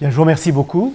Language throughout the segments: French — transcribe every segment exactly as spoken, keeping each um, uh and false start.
Bien, je vous remercie beaucoup.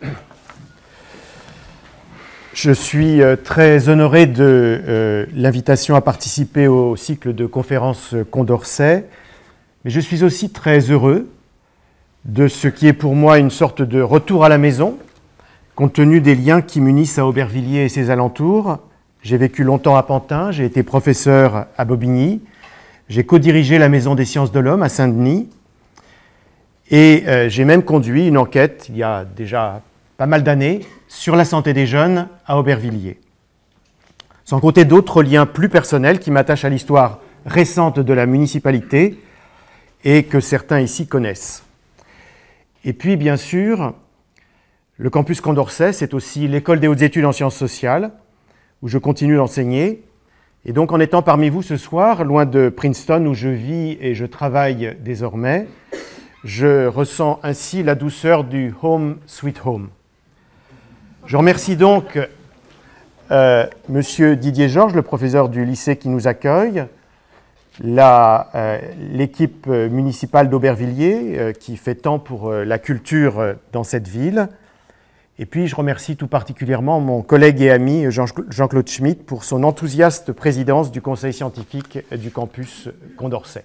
Je suis très honoré de euh, l'invitation à participer au cycle de conférences Condorcet, mais je suis aussi très heureux de ce qui est pour moi une sorte de retour à la maison, compte tenu des liens qui m'unissent à Aubervilliers et ses alentours. J'ai vécu longtemps à Pantin, j'ai été professeur à Bobigny, j'ai co-dirigé la Maison des sciences de l'homme à Saint-Denis, et euh, j'ai même conduit une enquête, il y a déjà pas mal d'années, sur la santé des jeunes à Aubervilliers. Sans compter d'autres liens plus personnels qui m'attachent à l'histoire récente de la municipalité et que certains ici connaissent. Et puis, bien sûr, le campus Condorcet, c'est aussi l'école des hautes études en sciences sociales, où je continue d'enseigner. Et donc, en étant parmi vous ce soir, loin de Princeton, où je vis et je travaille désormais, je ressens ainsi la douceur du Home Sweet Home. Je remercie donc euh, Monsieur Didier Georges, le professeur du lycée qui nous accueille, euh, l'équipe municipale d'Aubervilliers euh, qui fait tant pour euh, la culture euh, dans cette ville. Et puis je remercie tout particulièrement mon collègue et ami Jean, Jean-Claude Schmitt pour son enthousiaste présidence du conseil scientifique du campus Condorcet.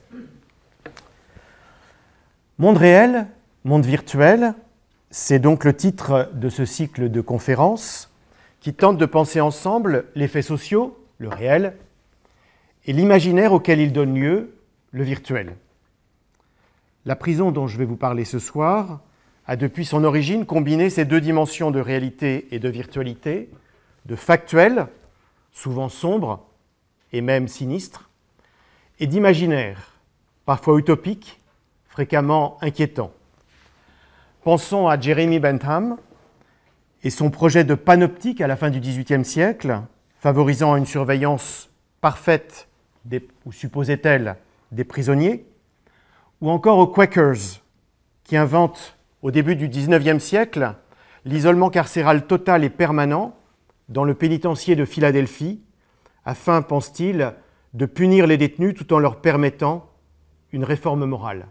Monde réel, monde virtuel, c'est donc le titre de ce cycle de conférences qui tente de penser ensemble les faits sociaux, le réel, et l'imaginaire auquel il donne lieu, le virtuel. La prison dont je vais vous parler ce soir a depuis son origine combiné ces deux dimensions de réalité et de virtualité, de factuel, souvent sombre et même sinistre, et d'imaginaire, parfois utopique, fréquemment inquiétant. Pensons à Jeremy Bentham et son projet de panoptique à la fin du dix-huitième siècle, favorisant une surveillance parfaite, des, ou supposait-elle, des prisonniers, ou encore aux Quakers, qui inventent au début du dix-neuvième siècle l'isolement carcéral total et permanent dans le pénitencier de Philadelphie, afin, pense-t-il, de punir les détenus tout en leur permettant une réforme morale.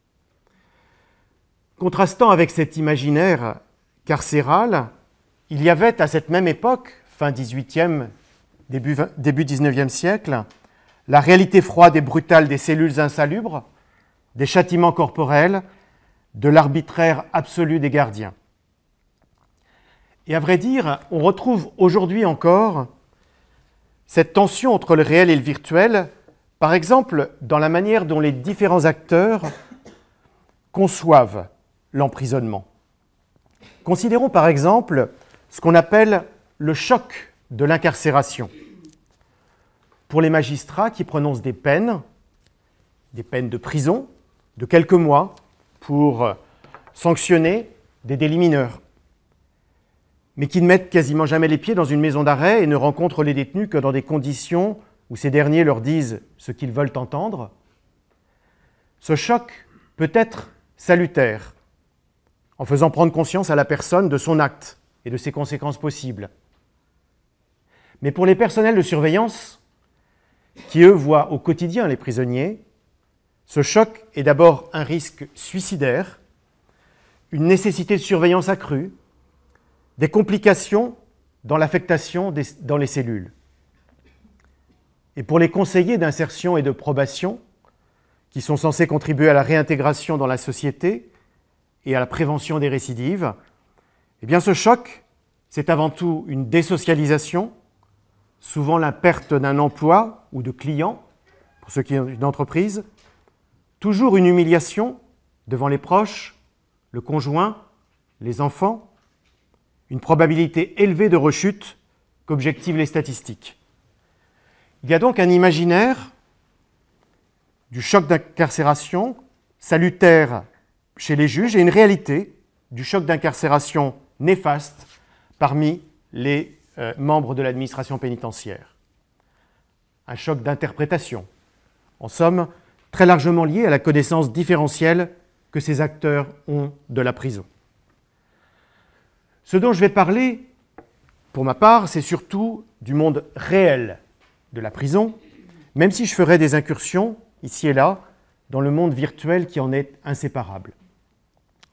Contrastant avec cet imaginaire carcéral, il y avait à cette même époque, fin dix-huitième, début, début dix-neuvième siècle, la réalité froide et brutale des cellules insalubres, des châtiments corporels, de l'arbitraire absolu des gardiens. Et à vrai dire, on retrouve aujourd'hui encore cette tension entre le réel et le virtuel, par exemple dans la manière dont les différents acteurs conçoivent l'emprisonnement. Considérons par exemple ce qu'on appelle le choc de l'incarcération. Pour les magistrats qui prononcent des peines, des peines de prison, de quelques mois, pour sanctionner des délits mineurs, mais qui ne mettent quasiment jamais les pieds dans une maison d'arrêt et ne rencontrent les détenus que dans des conditions où ces derniers leur disent ce qu'ils veulent entendre. Ce choc peut être salutaire, en faisant prendre conscience à la personne de son acte et de ses conséquences possibles. Mais pour les personnels de surveillance, qui eux voient au quotidien les prisonniers, ce choc est d'abord un risque suicidaire, une nécessité de surveillance accrue, des complications dans l'affectation des, dans les cellules. Et pour les conseillers d'insertion et de probation, qui sont censés contribuer à la réintégration dans la société et à la prévention des récidives, eh bien ce choc, c'est avant tout une désocialisation, souvent la perte d'un emploi ou de clients, pour ceux qui ont une entreprise, toujours une humiliation devant les proches, le conjoint, les enfants, une probabilité élevée de rechute qu'objectivent les statistiques. Il y a donc un imaginaire du choc d'incarcération salutaire chez les juges et une réalité du choc d'incarcération néfaste parmi les euh, membres de l'administration pénitentiaire. Un choc d'interprétation, en somme, très largement lié à la connaissance différentielle que ces acteurs ont de la prison. Ce dont je vais parler, pour ma part, c'est surtout du monde réel de la prison, même si je ferai des incursions, ici et là, dans le monde virtuel qui en est inséparable.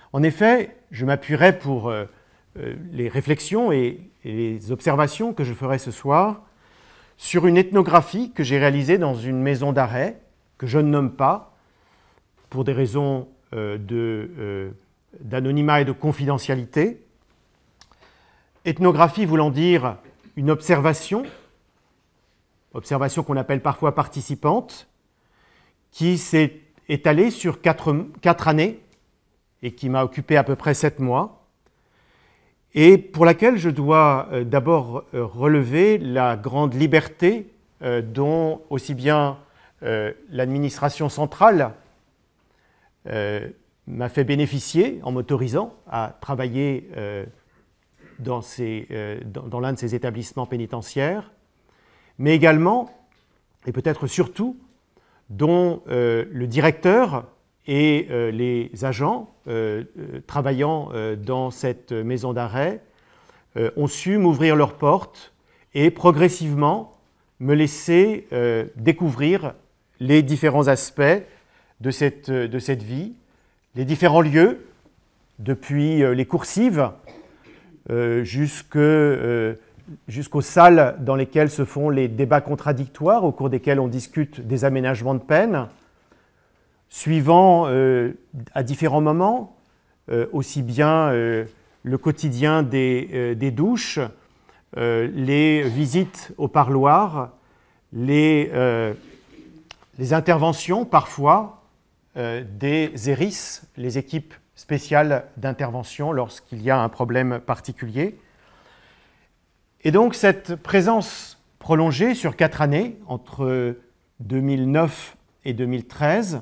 En effet, je m'appuierai pour euh, euh, les réflexions et, et les observations que je ferai ce soir sur une ethnographie que j'ai réalisée dans une maison d'arrêt, que je ne nomme pas, pour des raisons euh, de, euh, d'anonymat et de confidentialité. Ethnographie voulant dire une observation, observation qu'on appelle parfois participante, qui s'est étalée sur quatre, quatre années et qui m'a occupé à peu près sept mois, et pour laquelle je dois euh, d'abord euh, relever la grande liberté euh, dont aussi bien euh, l'administration centrale euh, m'a fait bénéficier en m'autorisant à travailler euh, dans, ces, euh, dans, dans l'un de ces établissements pénitentiaires, mais également, et peut-être surtout, dont euh, le directeur et euh, les agents euh, euh, travaillant euh, dans cette maison d'arrêt euh, ont su m'ouvrir leurs portes et progressivement me laisser euh, découvrir les différents aspects de cette, de cette vie, les différents lieux, depuis euh, les coursives euh, jusque, euh, jusqu'aux salles dans lesquelles se font les débats contradictoires, au cours desquels on discute des aménagements de peine, suivant euh, à différents moments euh, aussi bien euh, le quotidien des, euh, des douches, euh, les visites au parloir, les, euh, les interventions parfois euh, des E R I S, les équipes spéciales d'intervention lorsqu'il y a un problème particulier. Et donc cette présence prolongée sur quatre années, entre deux mille neuf et deux mille treize,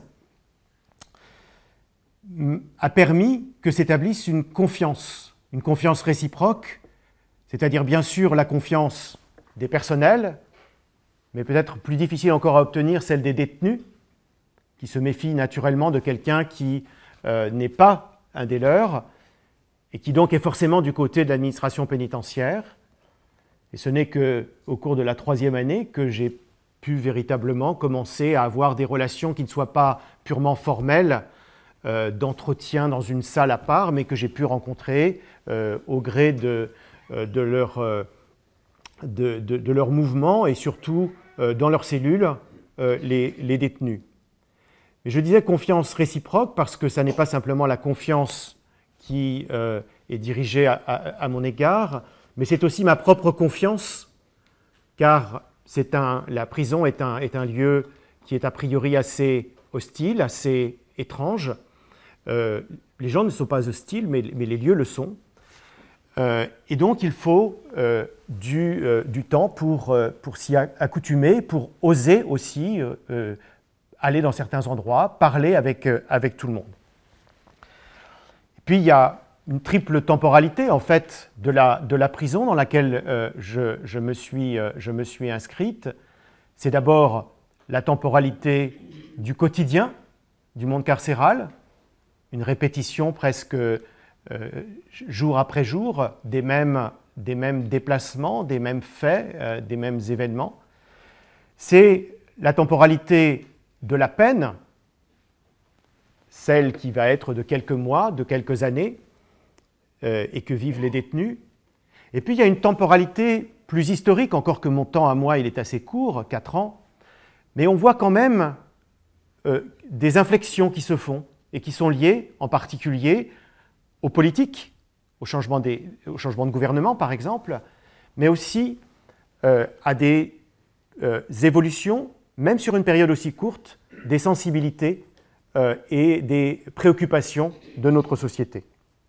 a permis que s'établisse une confiance, une confiance réciproque, c'est-à-dire bien sûr la confiance des personnels, mais peut-être plus difficile encore à obtenir celle des détenus, qui se méfient naturellement de quelqu'un qui euh, n'est pas un des leurs, et qui donc est forcément du côté de l'administration pénitentiaire. Et ce n'est qu'au cours de la troisième année que j'ai pu véritablement commencer à avoir des relations qui ne soient pas purement formelles, Euh, d'entretien dans une salle à part, mais que j'ai pu rencontrer euh, au gré de, euh, de, leur, euh, de, de, de leur mouvement et surtout euh, dans leurs cellules, euh, les, les détenus. Et je disais confiance réciproque parce que ça n'est pas simplement la confiance qui euh, est dirigée à, à, à mon égard, mais c'est aussi ma propre confiance, car c'est un, la prison est un, est un lieu qui est a priori assez hostile, assez étrange. Euh, les gens ne sont pas hostiles, mais, mais les lieux le sont. Euh, et donc, il faut euh, du, euh, du temps pour, euh, pour s'y accoutumer, pour oser aussi euh, aller dans certains endroits, parler avec, euh, avec tout le monde. Et puis, il y a une triple temporalité, en fait, de la, de la prison dans laquelle euh, je, je, me suis, euh, je me suis inscrite. C'est d'abord la temporalité du quotidien, du monde carcéral, une répétition presque euh, jour après jour des mêmes, des mêmes déplacements, des mêmes faits, euh, des mêmes événements. C'est la temporalité de la peine, celle qui va être de quelques mois, de quelques années, euh, et que vivent les détenus. Et puis il y a une temporalité plus historique, encore que mon temps à moi il est assez court, quatre ans, mais on voit quand même euh, des inflexions qui se font, et qui sont liées en particulier aux politiques, au changement, des, au changement de gouvernement par exemple, mais aussi euh, à des euh, évolutions, même sur une période aussi courte, des sensibilités euh, et des préoccupations de notre société.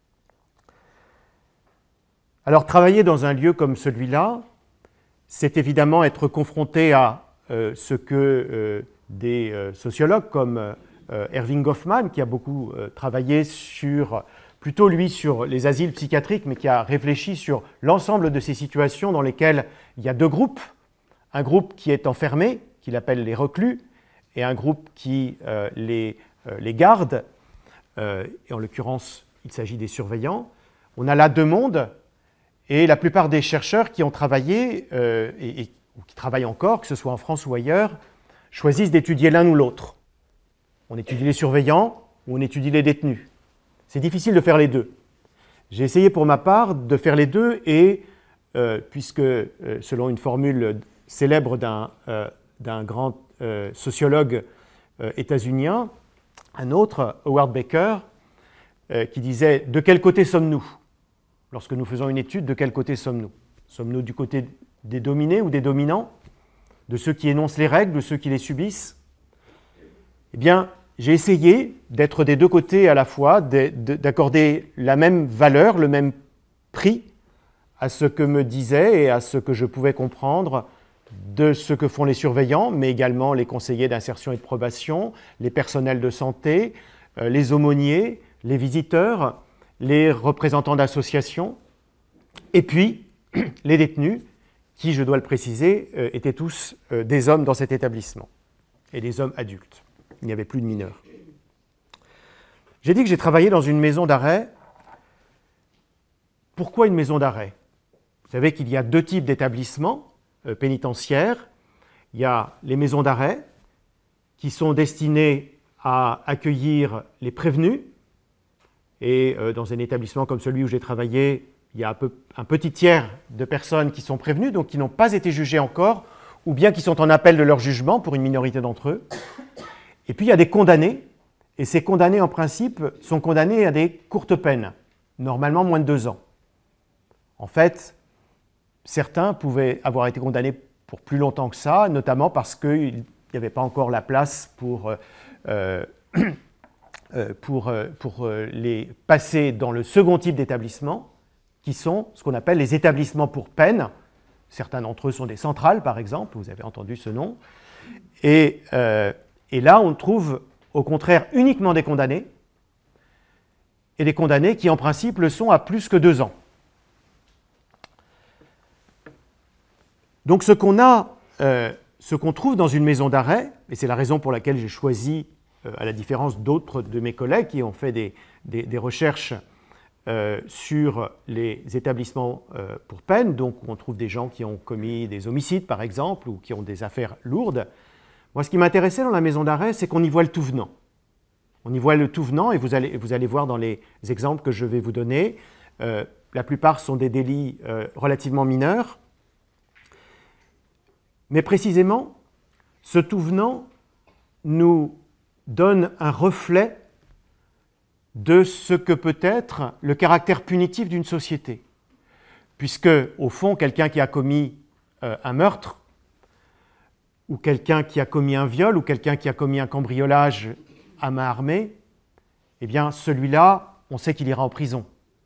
Alors travailler dans un lieu comme celui-là, c'est évidemment être confronté à euh, ce que euh, des euh, sociologues comme euh, Erving Goffman, qui a beaucoup euh, travaillé sur, plutôt lui sur les asiles psychiatriques, mais qui a réfléchi sur l'ensemble de ces situations dans lesquelles il y a deux groupes. Un groupe qui est enfermé, qu'il appelle les reclus, et un groupe qui euh, les, euh, les garde, euh, et en l'occurrence, il s'agit des surveillants. On a là deux mondes, et la plupart des chercheurs qui ont travaillé, euh, et, et ou qui travaillent encore, que ce soit en France ou ailleurs, choisissent d'étudier l'un ou l'autre. On étudie les surveillants ou on étudie les détenus. c'est difficile de faire les deux. J'ai essayé pour ma part de faire les deux et, euh, puisque euh, selon une formule célèbre d'un euh, d'un grand euh, sociologue euh, états-unien, un autre, Howard Baker, euh, qui disait « De quel côté sommes-nous » lorsque nous faisons une étude, de quel côté sommes-nous? Sommes-nous du côté des dominés ou des dominants? De ceux qui énoncent les règles, de ceux qui les subissent? Eh bien, j'ai essayé d'être des deux côtés à la fois, d'accorder la même valeur, le même prix à ce que me disaient et à ce que je pouvais comprendre de ce que font les surveillants, mais également les conseillers d'insertion et de probation, les personnels de santé, les aumôniers, les visiteurs, les représentants d'associations, et puis les détenus, qui, je dois le préciser, étaient tous des hommes dans cet établissement, et des hommes adultes. Il n'y avait plus de mineurs. J'ai dit que j'ai travaillé dans une maison d'arrêt. Pourquoi une maison d'arrêt? Vous savez qu'il y a deux types d'établissements euh, pénitentiaires. Il y a les maisons d'arrêt qui sont destinées à accueillir les prévenus. Et euh, dans un établissement comme celui où j'ai travaillé, il y a un, peu, un petit tiers de personnes qui sont prévenues, donc qui n'ont pas été jugées encore, ou bien qui sont en appel de leur jugement pour une minorité d'entre eux. Et puis il y a des condamnés, et ces condamnés en principe sont condamnés à des courtes peines, normalement moins de deux ans. En fait, certains pouvaient avoir été condamnés pour plus longtemps que ça, notamment parce qu'il n'y avait pas encore la place pour, euh, euh, pour, euh, pour euh, les passer dans le second type d'établissement, qui sont ce qu'on appelle les établissements pour peine. Certains d'entre eux sont des centrales, par exemple, vous avez entendu ce nom. Et, euh, et là, on trouve au contraire uniquement des condamnés, et des condamnés qui, en principe, le sont à plus que deux ans. Donc ce qu'on a, euh, ce qu'on trouve dans une maison d'arrêt, et c'est la raison pour laquelle j'ai choisi, euh, à la différence d'autres de mes collègues qui ont fait des, des, des recherches euh, sur les établissements euh, pour peine, donc où on trouve des gens qui ont commis des homicides par exemple, ou qui ont des affaires lourdes. Moi ce qui m'intéressait dans la maison d'arrêt, c'est qu'on y voit le tout venant. On y voit le tout venant, et vous allez, vous allez voir dans les exemples que je vais vous donner, euh, la plupart sont des délits euh, relativement mineurs. Mais précisément, ce tout venant nous donne un reflet de ce que peut être le caractère punitif d'une société. Puisque, au fond, quelqu'un qui a commis euh, un meurtre, ou quelqu'un qui a commis un viol, ou quelqu'un qui a commis un cambriolage à main armée, eh bien, celui-là, on sait qu'il ira en prison.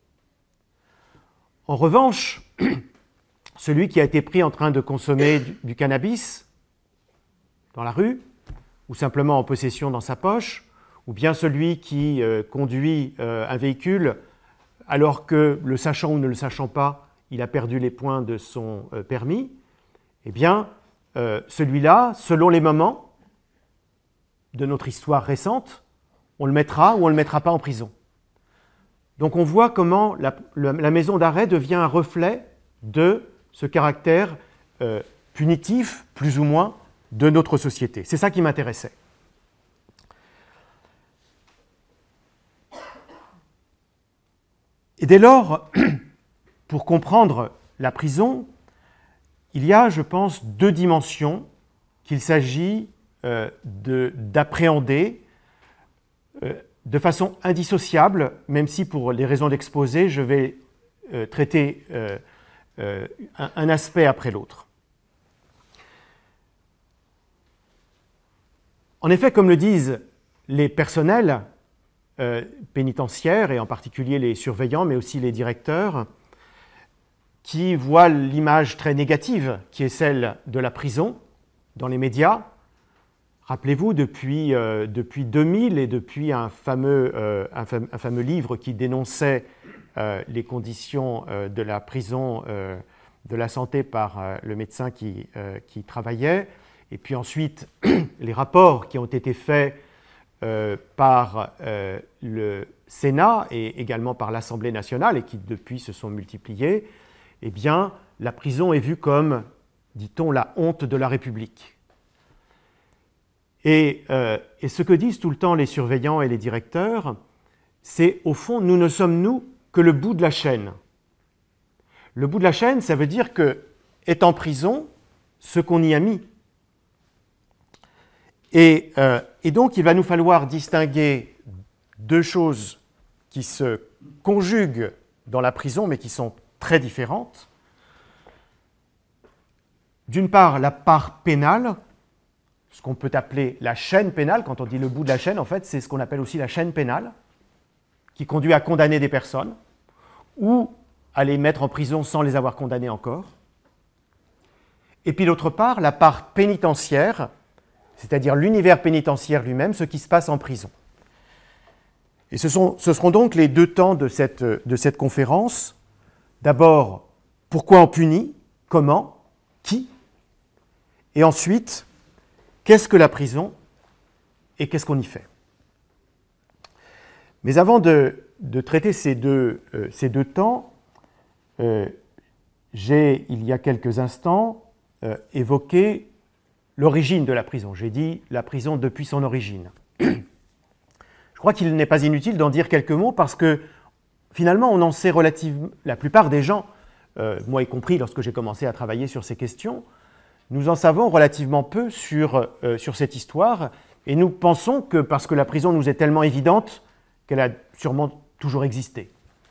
En revanche, celui qui a été pris en train de consommer du, du cannabis dans la rue, ou simplement en possession dans sa poche, ou bien celui qui euh, conduit euh, un véhicule alors que, le sachant ou ne le sachant pas, il a perdu les points de son euh, permis, eh bien, euh, celui-là, selon les moments de notre histoire récente, on le mettra ou on ne le mettra pas en prison. Donc on voit comment la, la, la maison d'arrêt devient un reflet de ce caractère euh, punitif, plus ou moins, de notre société. C'est ça qui m'intéressait. Et dès lors, pour comprendre la prison, il y a, je pense, deux dimensions qu'il s'agit euh, d'appréhender euh, de façon indissociable, même si pour les raisons d'exposé, je vais euh, traiter euh, euh, un, un aspect après l'autre. En effet, comme le disent les personnels euh, pénitentiaires, et en particulier les surveillants, mais aussi les directeurs, qui voient l'image très négative qui est celle de la prison dans les médias. Rappelez-vous, depuis, euh, depuis deux mille et depuis un fameux, euh, un, fam un fameux livre qui dénonçait euh, les conditions euh, de la prison euh, de la santé par euh, le médecin qui, euh, qui travaillait, et puis ensuite les rapports qui ont été faits euh, par euh, le Sénat et également par l'Assemblée nationale et qui depuis se sont multipliés, eh bien la prison est vue comme, dit-on, la honte de la République. Et, euh, et ce que disent tout le temps les surveillants et les directeurs, c'est au fond, nous ne sommes nous que le bout de la chaîne. Le bout de la chaîne, ça veut dire que est en prison ce qu'on y a mis. Et, euh, et donc, il va nous falloir distinguer deux choses qui se conjuguent dans la prison, mais qui sont très différentes. D'une part, la part pénale, ce qu'on peut appeler la chaîne pénale. Quand on dit le bout de la chaîne, en fait, c'est ce qu'on appelle aussi la chaîne pénale, qui conduit à condamner des personnes, ou à les mettre en prison sans les avoir condamnées encore. Et puis d'autre part, la part pénitentiaire, c'est-à-dire l'univers pénitentiaire lui-même, ce qui se passe en prison. Et ce, sont, ce seront donc les deux temps de cette, de cette conférence. D'abord, pourquoi on punit, comment, qui, et ensuite, qu'est-ce que la prison et qu'est-ce qu'on y fait. Mais avant de, de traiter ces deux, euh, ces deux temps, euh, j'ai, il y a quelques instants, euh, évoqué l'origine de la prison. J'ai dit la prison depuis son origine. Je crois qu'il n'est pas inutile d'en dire quelques mots parce que finalement, on en sait relativement, la plupart des gens, euh, moi y compris lorsque j'ai commencé à travailler sur ces questions, nous en savons relativement peu sur, euh, sur cette histoire et nous pensons que parce que la prison nous est tellement évidente qu'elle a sûrement toujours existé.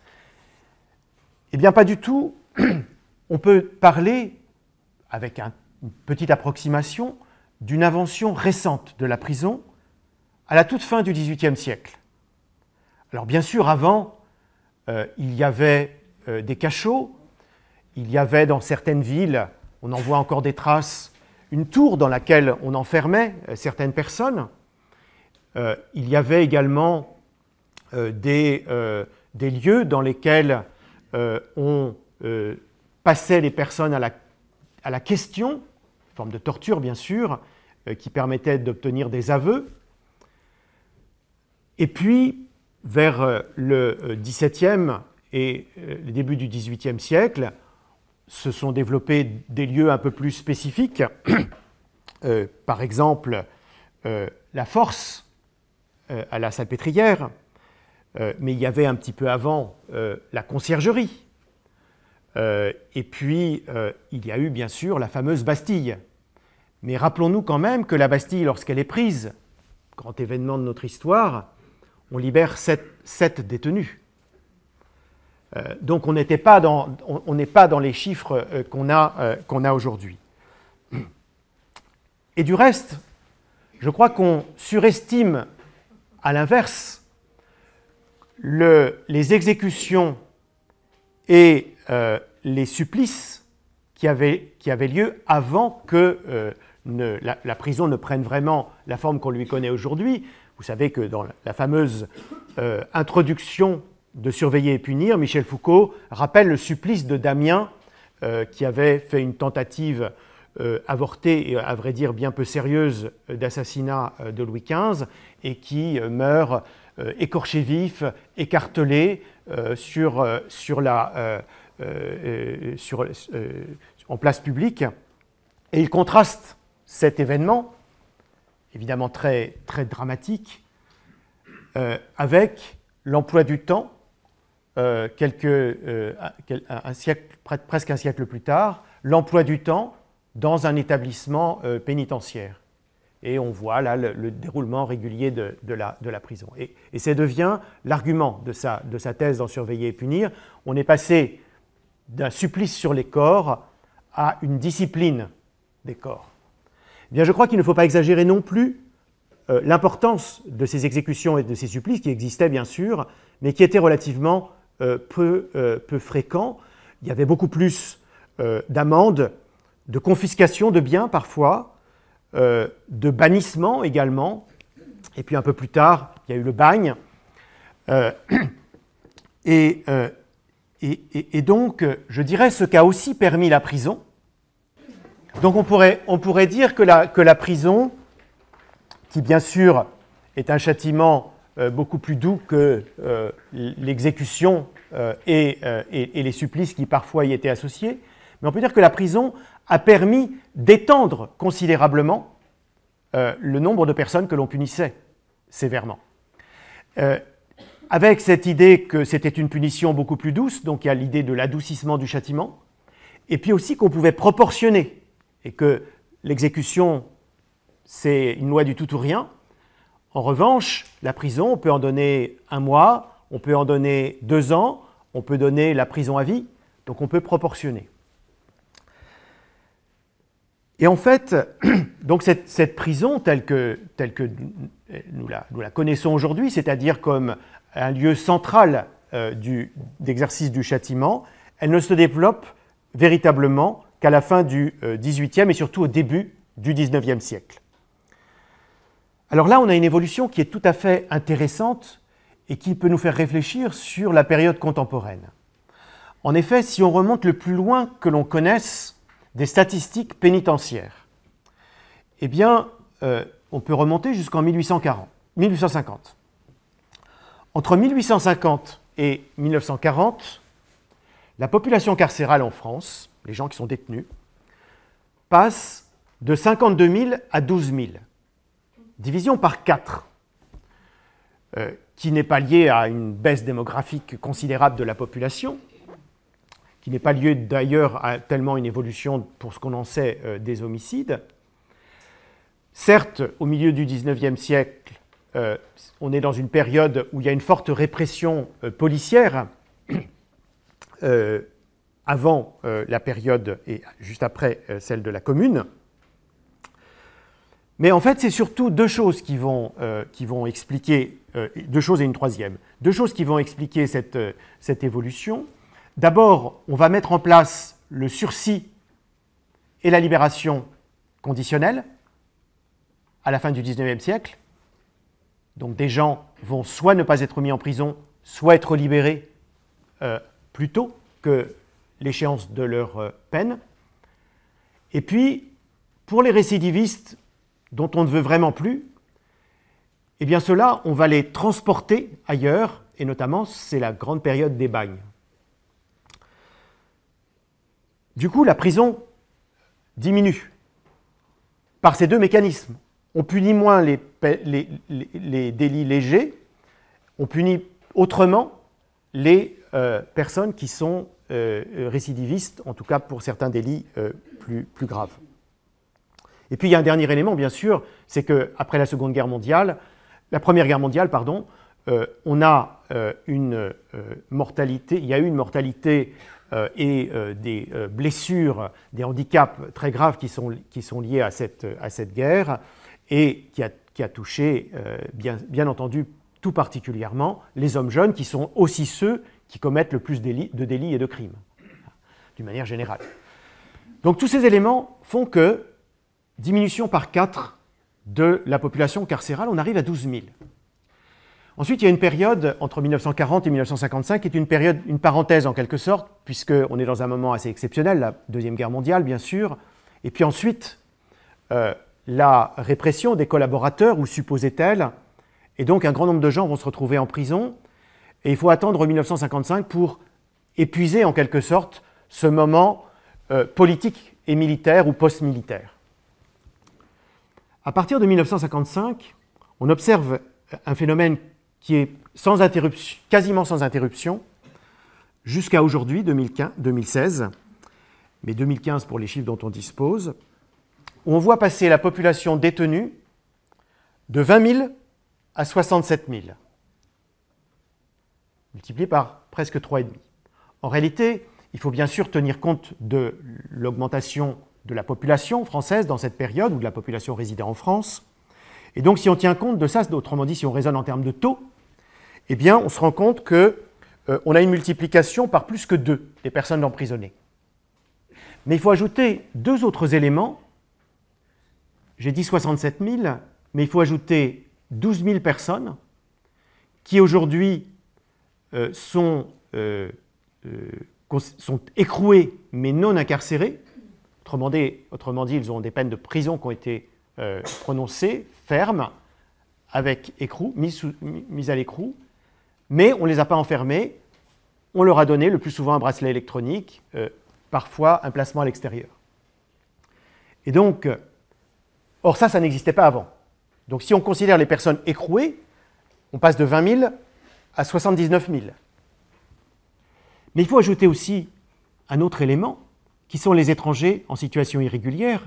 Eh bien, pas du tout. On peut parler, avec un, une petite approximation, d'une invention récente de la prison à la toute fin du dix-huitième siècle. Alors bien sûr, avant, euh, il y avait euh, des cachots, il y avait dans certaines villes, on en voit encore des traces, une tour dans laquelle on enfermait euh, certaines personnes. Euh, il y avait également euh, des, euh, des lieux dans lesquels euh, on euh, passait les personnes à la, à la question, forme de torture bien sûr, euh, qui permettait d'obtenir des aveux. Et puis, vers le dix-septième et le début du dix-huitième siècle, se sont développés des lieux un peu plus spécifiques. Euh, par exemple, euh, la force euh, à la Salpêtrière, euh, mais il y avait un petit peu avant euh, la conciergerie. Euh, et puis, euh, il y a eu bien sûr la fameuse Bastille. Mais rappelons-nous quand même que la Bastille, lorsqu'elle est prise, grand événement de notre histoire, on libère sept, sept détenus. Euh, donc on n'était pas dans, on, on n'est pas dans les chiffres euh, qu'on a, euh, qu'on a aujourd'hui. Et du reste, je crois qu'on surestime, à l'inverse, le, les exécutions et euh, les supplices qui avaient, qui avaient lieu avant que euh, ne, la, la prison ne prenne vraiment la forme qu'on lui connaît aujourd'hui. Vous savez que dans la fameuse euh, introduction de Surveiller et punir, Michel Foucault rappelle le supplice de Damien euh, qui avait fait une tentative euh, avortée et à vrai dire bien peu sérieuse d'assassinat euh, de Louis quinze et qui euh, meurt euh, écorché vif, écartelé euh, sur, euh, sur la, euh, euh, sur, euh, en place publique. Et il contraste cet événement évidemment très, très dramatique, euh, avec l'emploi du temps, euh, quelques, euh, un siècle, presque un siècle plus tard, l'emploi du temps dans un établissement euh, pénitentiaire. Et on voit là le, le déroulement régulier de, de, la, de la prison. Et, et ça devient l'argument de sa, de sa thèse dans Surveiller et punir. On est passé d'un supplice sur les corps à une discipline des corps. Eh bien, je crois qu'il ne faut pas exagérer non plus euh, l'importance de ces exécutions et de ces supplices qui existaient bien sûr, mais qui étaient relativement euh, peu, euh, peu fréquents. Il y avait beaucoup plus euh, d'amendes, de confiscation de biens parfois, euh, de bannissement également, et puis un peu plus tard, il y a eu le bagne. Euh, et, euh, et, et, et donc, je dirais ce qu'a aussi permis la prison. Donc on pourrait, on pourrait dire que la, que la prison, qui bien sûr est un châtiment euh, beaucoup plus doux que euh, l'exécution euh, et, euh, et, et les supplices qui parfois y étaient associés, mais on peut dire que la prison a permis d'étendre considérablement euh, le nombre de personnes que l'on punissait sévèrement. Euh, avec cette idée que c'était une punition beaucoup plus douce, donc il y a l'idée de l'adoucissement du châtiment, et puis aussi qu'on pouvait proportionner, et que l'exécution, c'est une loi du tout ou rien. En revanche, la prison, on peut en donner un mois, on peut en donner deux ans, on peut donner la prison à vie, donc on peut proportionner. Et en fait, donc cette, cette prison telle que, telle que nous, la, nous la connaissons aujourd'hui, c'est-à-dire comme un lieu central euh, du, d'exercice du châtiment, elle ne se développe véritablement qu'à la fin du euh, dix-huitième et surtout au début du dix-neuvième siècle. Alors là, on a une évolution qui est tout à fait intéressante et qui peut nous faire réfléchir sur la période contemporaine. En effet, si on remonte le plus loin que l'on connaisse des statistiques pénitentiaires, eh bien, euh, on peut remonter jusqu'en mille huit cent quarante, mille huit cent cinquante. Entre mille huit cent cinquante et mille neuf cent quarante, la population carcérale en France, les gens qui sont détenus, passe de cinquante-deux mille à douze mille. Division par quatre, euh, qui n'est pas liée à une baisse démographique considérable de la population, qui n'est pas liée d'ailleurs à tellement une évolution, pour ce qu'on en sait, euh, des homicides. Certes, au milieu du dix-neuvième siècle, euh, on est dans une période où il y a une forte répression euh, policière, euh, avant euh, la période et juste après euh, celle de la Commune. Mais en fait, c'est surtout deux choses qui vont, euh, qui vont expliquer, euh, deux choses et une troisième, deux choses qui vont expliquer cette, euh, cette évolution. D'abord, on va mettre en place le sursis et la libération conditionnelle à la fin du dix-neuvième siècle. Donc des gens vont soit ne pas être mis en prison, soit être libérés euh, plus tôt que l'échéance de leur euh, peine. Et puis, pour les récidivistes dont on ne veut vraiment plus, eh bien ceux-là, on va les transporter ailleurs, et notamment, c'est la grande période des bagnes. Du coup, la prison diminue par ces deux mécanismes. On punit moins les, les, les, les délits légers, on punit autrement les euh, personnes qui sont euh, récidivistes, en tout cas pour certains délits euh, plus, plus graves. Et puis il y a un dernier élément, bien sûr, c'est qu'après la Seconde Guerre mondiale, la Première Guerre mondiale, pardon, euh, on a euh, une euh, mortalité, il y a eu une mortalité euh, et euh, des euh, blessures, des handicaps très graves qui sont, qui sont liés à cette, à cette guerre et qui a, qui a touché, euh, bien, bien entendu, tout particulièrement les hommes jeunes qui sont aussi ceux qui commettent le plus de délits et de crimes, d'une manière générale. Donc tous ces éléments font que diminution par quatre de la population carcérale, on arrive à douze mille. Ensuite, il y a une période entre mille neuf cent quarante et mille neuf cent cinquante-cinq qui est une période, une parenthèse en quelque sorte, puisqu'on est dans un moment assez exceptionnel, la Deuxième Guerre mondiale, bien sûr. Et puis ensuite, euh, la répression des collaborateurs, ou supposait-elle, et donc un grand nombre de gens vont se retrouver en prison, et il faut attendre mille neuf cent cinquante-cinq pour épuiser en quelque sorte ce moment euh, politique et militaire ou post-militaire. À partir de mille neuf cent cinquante-cinq, on observe un phénomène qui est sans interruption, quasiment sans interruption, jusqu'à aujourd'hui, deux mille seize, mais deux mille quinze pour les chiffres dont on dispose, où on voit passer la population détenue de vingt mille à soixante-sept mille, multiplié par presque trois virgule cinq. En réalité, il faut bien sûr tenir compte de l'augmentation de la population française dans cette période, ou de la population résidant en France. Et donc, si on tient compte de ça, autrement dit, si on raisonne en termes de taux, eh bien, on se rend compte qu'on euh, a une multiplication par plus que deux des personnes emprisonnées. Mais il faut ajouter deux autres éléments. J'ai dit soixante-sept mille, mais il faut ajouter douze mille personnes qui aujourd'hui euh, sont, euh, euh, sont écrouées mais non incarcérées. Autrement dit, autrement dit, ils ont des peines de prison qui ont été euh, prononcées, fermes, avec écrou, mises mis à l'écrou, mais on ne les a pas enfermés, on leur a donné le plus souvent un bracelet électronique, euh, parfois un placement à l'extérieur. Et donc, euh, or ça, ça n'existait pas avant. Donc si on considère les personnes écrouées, on passe de vingt mille à soixante-dix-neuf mille. Mais il faut ajouter aussi un autre élément, qui sont les étrangers en situation irrégulière,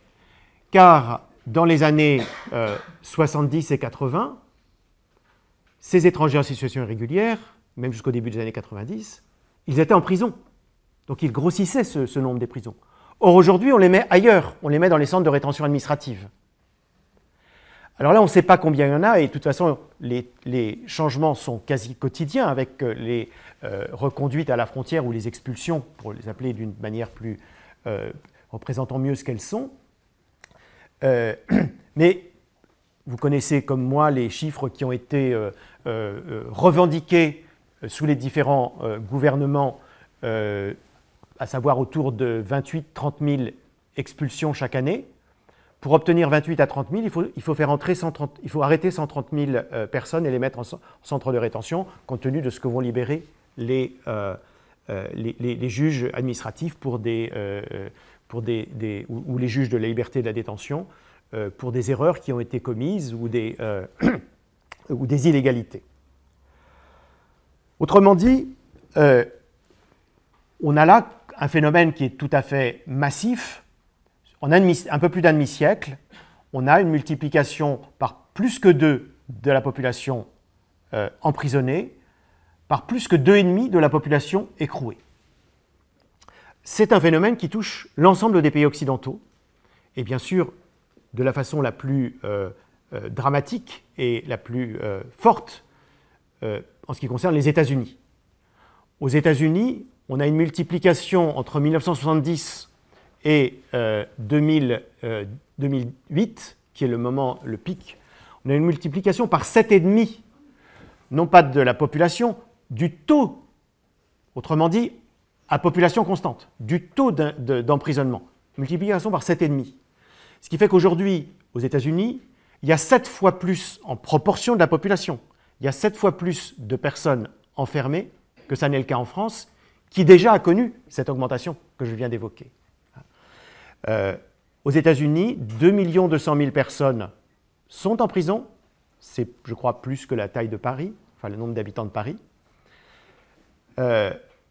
car dans les années euh, soixante-dix et quatre-vingts, ces étrangers en situation irrégulière, même jusqu'au début des années quatre-vingt-dix, ils étaient en prison. Donc ils grossissaient ce, ce nombre des prisons. Or aujourd'hui, on les met ailleurs, on les met dans les centres de rétention administrative. Alors là, on ne sait pas combien il y en a, et de toute façon, les, les changements sont quasi quotidiens avec les euh, reconduites à la frontière ou les expulsions, pour les appeler d'une manière plus euh, représentant mieux ce qu'elles sont. Euh, mais vous connaissez comme moi les chiffres qui ont été euh, euh, revendiqués sous les différents euh, gouvernements, euh, à savoir autour de vingt-huit à trente mille expulsions chaque année. Pour obtenir vingt-huit à trente mille, il faut, il faut, faire entrer cent trente, il faut arrêter cent trente mille euh, personnes et les mettre en, en centre de rétention, compte tenu de ce que vont libérer les, euh, euh, les, les, les juges administratifs pour des, euh, pour des, des, ou, ou les juges de la liberté de la détention euh, pour des erreurs qui ont été commises ou des, euh, ou des illégalités. Autrement dit, euh, on a là un phénomène qui est tout à fait massif. En un, demi, un peu plus d'un demi-siècle, on a une multiplication par plus que deux de la population euh, emprisonnée, par plus que deux et demi de la population écrouée. C'est un phénomène qui touche l'ensemble des pays occidentaux, et bien sûr, de la façon la plus euh, euh, dramatique et la plus euh, forte euh, en ce qui concerne les États-Unis. Aux États-Unis, on a une multiplication entre mille neuf cent soixante-dix et euh, deux mille, euh, deux mille huit, qui est le moment, le pic, on a une multiplication par sept virgule cinq, non pas de la population, du taux, autrement dit, à population constante, du taux d'emprisonnement, multiplication par sept virgule cinq. Ce qui fait qu'aujourd'hui, aux États-Unis, il y a sept fois plus, en proportion de la population, il y a sept fois plus de personnes enfermées que ça n'est le cas en France, qui déjà a connu cette augmentation que je viens d'évoquer. Euh, aux États-Unis, deux millions deux cent mille personnes sont en prison. C'est, je crois, plus que la taille de Paris, enfin le nombre d'habitants de Paris. Euh,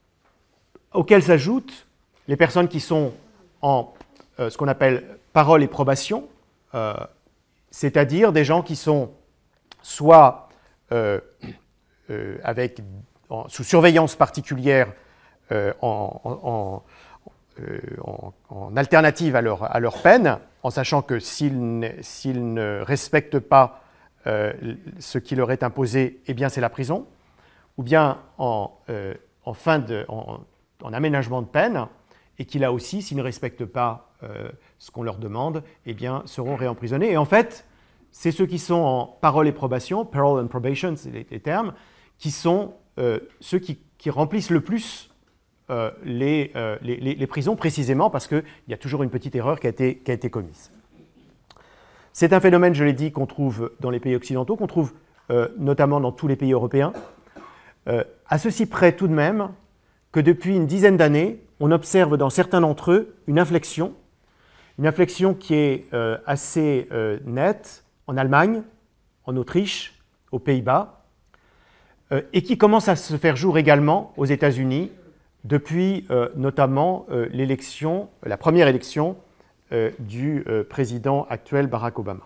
auxquels s'ajoutent les personnes qui sont en euh, ce qu'on appelle parole et probation, euh, c'est-à-dire des gens qui sont soit euh, euh, avec, en, sous surveillance particulière euh, en, en Euh, en, en alternative à leur, à leur peine, en sachant que s'ils ne, s'ils ne respectent pas euh, ce qui leur est imposé, eh bien c'est la prison, ou bien en, euh, en, fin de, en, en aménagement de peine, et qui là aussi, s'ils ne respectent pas euh, ce qu'on leur demande, eh bien seront réemprisonnés. Et en fait, c'est ceux qui sont en parole et probation, parole and probation, c'est les, les termes, qui sont euh, ceux qui, qui remplissent le plus Euh, les, euh, les, les prisons, précisément parce qu'il y a toujours une petite erreur qui a été, qui a été commise. C'est un phénomène, je l'ai dit, qu'on trouve dans les pays occidentaux, qu'on trouve euh, notamment dans tous les pays européens, euh, à ceci près tout de même que depuis une dizaine d'années, on observe dans certains d'entre eux une inflexion, une inflexion qui est euh, assez euh, nette en Allemagne, en Autriche, aux Pays-Bas, euh, et qui commence à se faire jour également aux États-Unis, depuis euh, notamment euh, l'élection, la première élection euh, du euh, président actuel Barack Obama.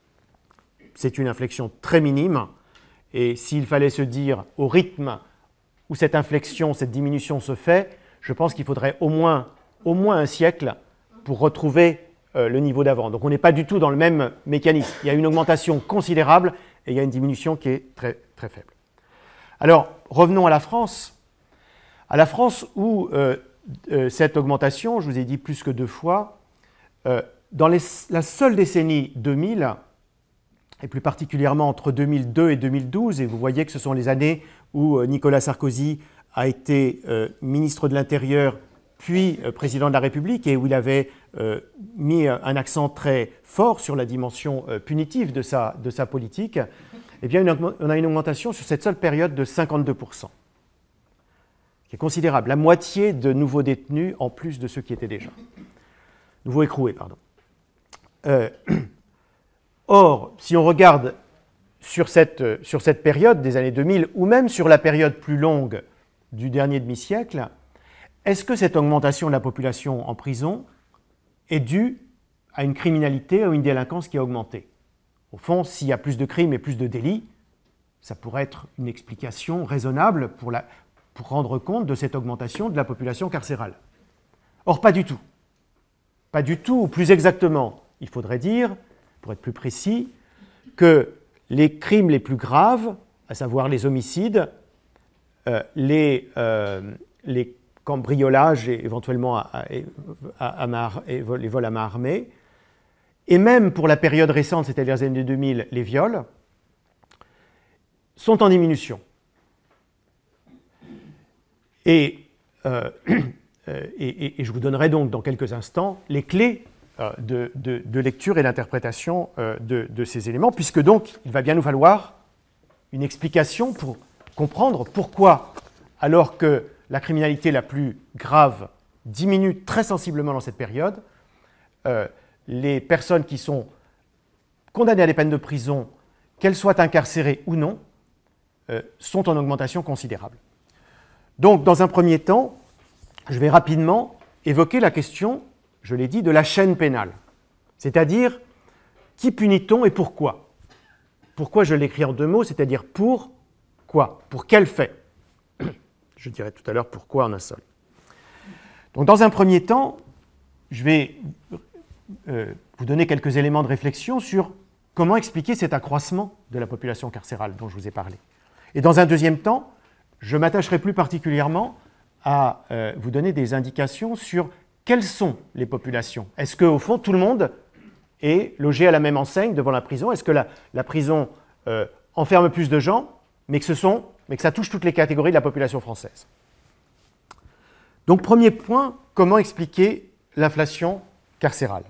C'est une inflexion très minime, et s'il fallait se dire au rythme où cette inflexion, cette diminution se fait, je pense qu'il faudrait au moins, au moins un siècle pour retrouver euh, le niveau d'avant. Donc on n'est pas du tout dans le même mécanisme. Il y a une augmentation considérable et il y a une diminution qui est très, très faible. Alors, revenons à la France. À la France où euh, euh, cette augmentation, je vous ai dit plus que deux fois, euh, dans les, la seule décennie deux mille, et plus particulièrement entre deux mille deux et deux mille douze, et vous voyez que ce sont les années où euh, Nicolas Sarkozy a été euh, ministre de l'Intérieur, puis euh, président de la République, et où il avait euh, mis un accent très fort sur la dimension euh, punitive de sa, de sa politique, eh bien une, on a une augmentation sur cette seule période de cinquante-deux pour cent. Qui est considérable, la moitié de nouveaux détenus en plus de ceux qui étaient déjà. Nouveaux écroués, pardon. Euh, or, si on regarde sur cette, sur cette période des années deux mille, ou même sur la période plus longue du dernier demi-siècle, est-ce que cette augmentation de la population en prison est due à une criminalité, à une délinquance qui a augmenté? Au fond, s'il y a plus de crimes et plus de délits, ça pourrait être une explication raisonnable pour, la, pour rendre compte de cette augmentation de la population carcérale. Or, pas du tout. Pas du tout, ou plus exactement, il faudrait dire, pour être plus précis, que les crimes les plus graves, à savoir les homicides, euh, les, euh, les cambriolages et éventuellement à, à, à, à main, et les vols à main armée, et même pour la période récente, c'est-à-dire les années deux mille, les viols, sont en diminution. Et, euh, et, et, et je vous donnerai donc dans quelques instants les clés euh, de, de, de lecture et d'interprétation euh, de, de ces éléments, puisque donc il va bien nous falloir une explication pour comprendre pourquoi, alors que la criminalité la plus grave diminue très sensiblement dans cette période, euh, les personnes qui sont condamnées à des peines de prison, qu'elles soient incarcérées ou non, euh, sont en augmentation considérable. Donc, dans un premier temps, je vais rapidement évoquer la question, je l'ai dit, de la chaîne pénale. C'est-à-dire, qui punit-on et pourquoi? Pourquoi je l'écris en deux mots, c'est-à-dire pour quoi? Pour quel fait? Je dirai tout à l'heure pourquoi en un seul. Donc, dans un premier temps, je vais euh, vous donner quelques éléments de réflexion sur comment expliquer cet accroissement de la population carcérale dont je vous ai parlé. Et dans un deuxième temps, je m'attacherai plus particulièrement à euh, vous donner des indications sur quelles sont les populations. Est-ce qu'au fond, tout le monde est logé à la même enseigne devant la prison? Est-ce que la, la prison euh, enferme plus de gens, mais que, ce sont, mais que ça touche toutes les catégories de la population française? Donc, premier point, comment expliquer l'inflation carcérale?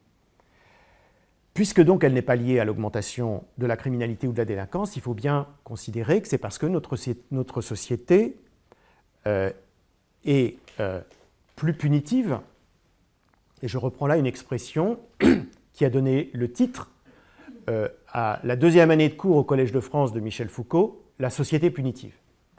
Puisque donc elle n'est pas liée à l'augmentation de la criminalité ou de la délinquance, il faut bien considérer que c'est parce que notre, notre société euh, est euh, plus punitive, et je reprends là une expression qui a donné le titre euh, à la deuxième année de cours au Collège de France de Michel Foucault, la société punitive.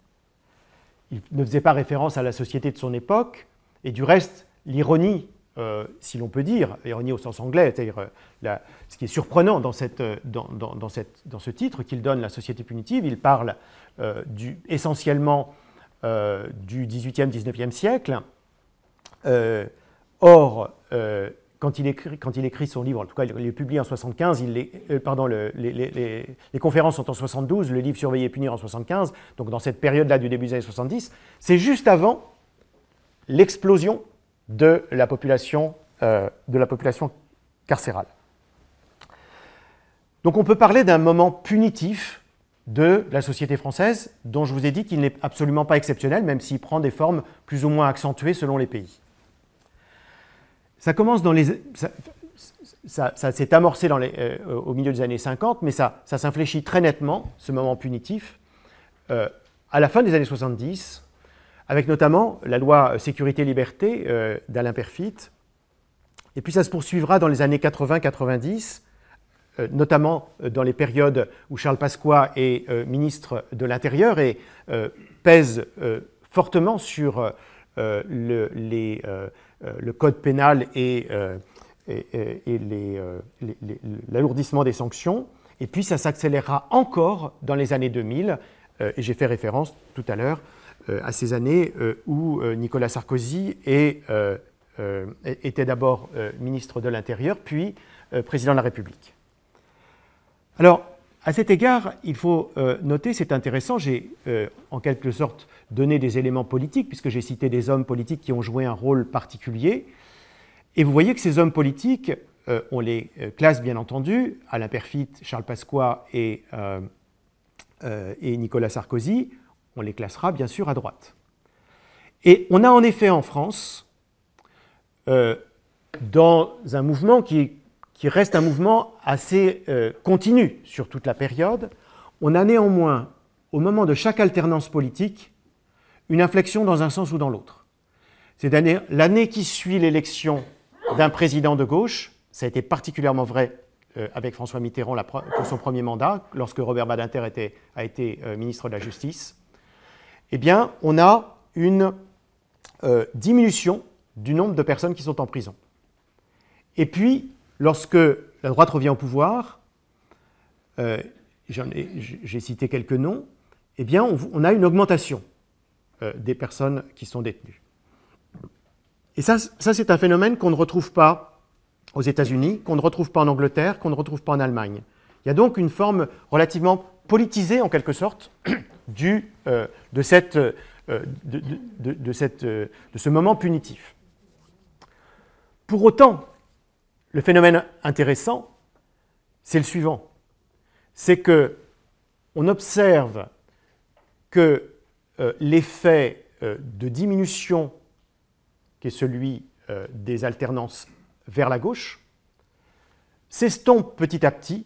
Il ne faisait pas référence à la société de son époque, et du reste, l'ironie, Euh, si l'on peut dire, l'ironie au sens anglais, c'est-à-dire euh, la, ce qui est surprenant dans, cette, dans, dans, dans, cette, dans ce titre qu'il donne, la société punitive, il parle euh, du, essentiellement euh, du dix-huitième dix-neuvième siècle. Euh, or, euh, quand, il écrit, quand il écrit son livre, en tout cas il est publié en soixante-quinze, il les, euh, pardon, le, les, les, les, les conférences sont en soixante-douze, le livre Surveiller et punir en soixante-quinze, donc dans cette période-là du début des années soixante-dix, c'est juste avant l'explosion de la population, euh, de la population carcérale. Donc on peut parler d'un moment punitif de la société française, dont je vous ai dit qu'il n'est absolument pas exceptionnel, même s'il prend des formes plus ou moins accentuées selon les pays. Ça commence dans les... Ça, ça, ça s'est amorcé dans les, euh, au milieu des années cinquante, mais ça, ça s'infléchit très nettement, ce moment punitif, euh, à la fin des années soixante-dix, avec notamment la loi Sécurité-Liberté euh, d'Alain Peyrefitte. Et puis ça se poursuivra dans les années quatre-vingts quatre-vingt-dix, euh, notamment dans les périodes où Charles Pasqua est euh, ministre de l'Intérieur et euh, pèse euh, fortement sur euh, le, les, euh, le code pénal et, euh, et, et les, euh, les, les, l'alourdissement des sanctions. Et puis ça s'accélérera encore dans les années deux mille, euh, et j'ai fait référence tout à l'heure à ces années où Nicolas Sarkozy est, euh, euh, était d'abord euh, ministre de l'Intérieur, puis euh, président de la République. Alors, à cet égard, il faut euh, noter, c'est intéressant, j'ai euh, en quelque sorte donné des éléments politiques, puisque j'ai cité des hommes politiques qui ont joué un rôle particulier, et vous voyez que ces hommes politiques, euh, on les classe bien entendu, Alain Peyrefitte, Charles Pasqua et, euh, euh, et Nicolas Sarkozy, on les classera bien sûr à droite. Et on a en effet en France, euh, dans un mouvement qui, qui reste un mouvement assez euh, continu sur toute la période, on a néanmoins, au moment de chaque alternance politique, une inflexion dans un sens ou dans l'autre. C'est-à-dire l'année qui suit l'élection d'un président de gauche, ça a été particulièrement vrai euh, avec François Mitterrand la, pour son premier mandat, lorsque Robert Badinter était, a été euh, ministre de la Justice, eh bien, on a une euh, diminution du nombre de personnes qui sont en prison. Et puis, lorsque la droite revient au pouvoir, euh, j'ai cité quelques noms, eh bien, on, on a une augmentation euh, des personnes qui sont détenues. Et ça, ça c'est un phénomène qu'on ne retrouve pas aux États-Unis, qu'on ne retrouve pas en Angleterre, qu'on ne retrouve pas en Allemagne. Il y a donc une forme relativement politisée, en quelque sorte, du, euh, de, cette, euh, de, de, de, de, cette, euh, de ce moment punitif. Pour autant, le phénomène intéressant, c'est le suivant. C'est qu'on observe que euh, l'effet euh, de diminution, qui est celui euh, des alternances vers la gauche, s'estompe petit à petit,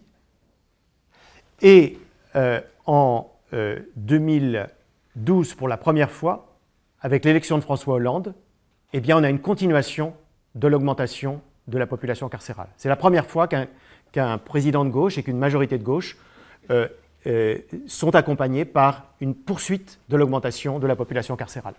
et euh, en euh, deux mille douze, pour la première fois, avec l'élection de François Hollande, eh bien, on a une continuation de l'augmentation de la population carcérale. C'est la première fois qu'un qu'un président de gauche et qu'une majorité de gauche euh, euh, sont accompagnés par une poursuite de l'augmentation de la population carcérale.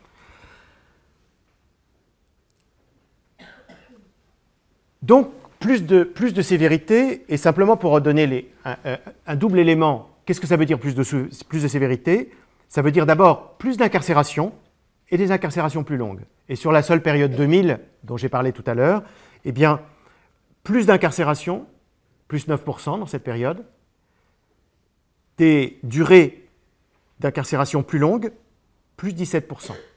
Donc, plus de, plus de sévérité, et simplement pour redonner les, un, un double élément, qu'est-ce que ça veut dire plus de, plus de sévérité? Ça veut dire d'abord plus d'incarcération et des incarcérations plus longues. Et sur la seule période deux mille, dont j'ai parlé tout à l'heure, eh bien, plus d'incarcération, plus neuf pour cent dans cette période, des durées d'incarcération plus longues, plus dix-sept pour cent.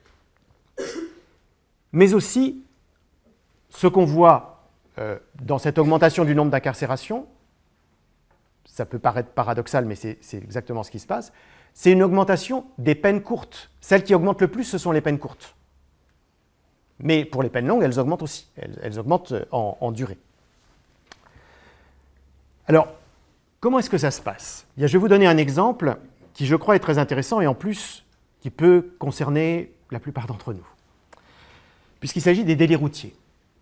Mais aussi, ce qu'on voit euh, dans cette augmentation du nombre d'incarcérations, ça peut paraître paradoxal, mais c'est exactement ce qui se passe, c'est une augmentation des peines courtes. Celles qui augmentent le plus, ce sont les peines courtes. Mais pour les peines longues, elles augmentent aussi. Elles, elles augmentent en, en durée. Alors, comment est-ce que ça se passe? Bien, je vais vous donner un exemple qui, je crois, est très intéressant et en plus, qui peut concerner la plupart d'entre nous, puisqu'il s'agit des délits routiers.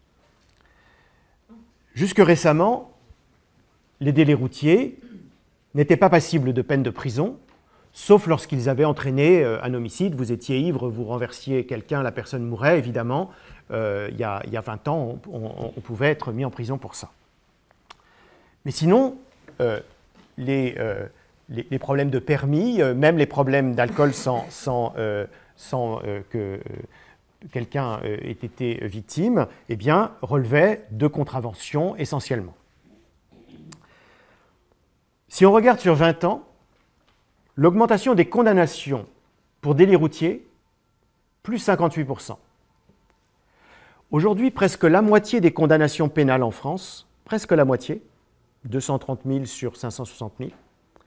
Jusque récemment, les délits routiers n'étaient pas passibles de peine de prison, sauf lorsqu'ils avaient entraîné un homicide. Vous étiez ivre, vous renversiez quelqu'un, la personne mourait, évidemment. Euh, il, y a, il y a vingt ans, on, on, on pouvait être mis en prison pour ça. Mais sinon, euh, les, euh, les, les problèmes de permis, euh, même les problèmes d'alcool sans, sans, euh, sans euh, que euh, quelqu'un euh, ait été victime, eh bien, relevaient de contraventions essentiellement. Si on regarde sur vingt ans, l'augmentation des condamnations pour délits routiers, plus cinquante-huit pour cent. Aujourd'hui, presque la moitié des condamnations pénales en France, presque la moitié, deux cent trente mille sur cinq cent soixante mille,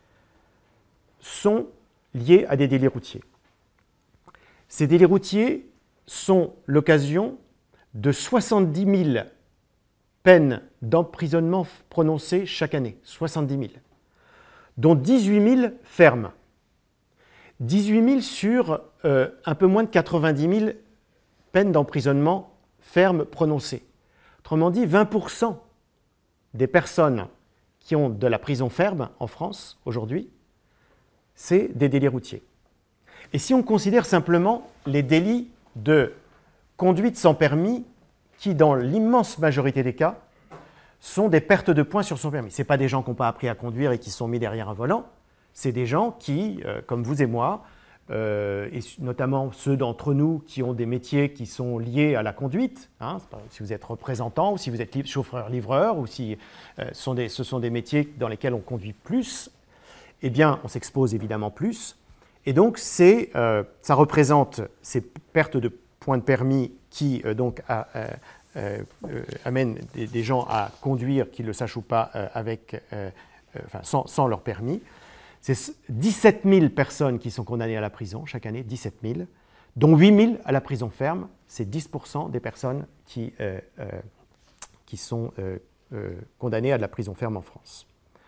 sont liées à des délits routiers. Ces délits routiers sont l'occasion de soixante-dix mille peines d'emprisonnement prononcées chaque année, soixante-dix mille, dont dix-huit mille fermes. dix-huit mille sur euh, un peu moins de quatre-vingt-dix mille peines d'emprisonnement fermes prononcées. Autrement dit, vingt pour cent des personnes qui ont de la prison ferme en France aujourd'hui, c'est des délits routiers. Et si on considère simplement les délits de conduite sans permis, qui dans l'immense majorité des cas, sont des pertes de points sur son permis. Ce ne sont pas des gens qui n'ont pas appris à conduire et qui sont mis derrière un volant, c'est des gens qui, euh, comme vous et moi, euh, et notamment ceux d'entre nous qui ont des métiers qui sont liés à la conduite, hein, si vous êtes représentant ou si vous êtes chauffeur-livreur, ou si euh, ce, sont des, ce sont des métiers dans lesquels on conduit plus, eh bien, on s'expose évidemment plus. Et donc, euh, ça représente ces pertes de points de permis qui euh, donc, a, euh, euh, amènent des, des gens à conduire, qu'ils le sachent ou pas, euh, avec, euh, euh, enfin, sans, sans leur permis. C'est dix-sept mille personnes qui sont condamnées à la prison chaque année, dix-sept mille, dont huit mille à la prison ferme. C'est dix pour cent des personnes qui, euh, euh, qui sont euh, euh, condamnées à de la prison ferme en France.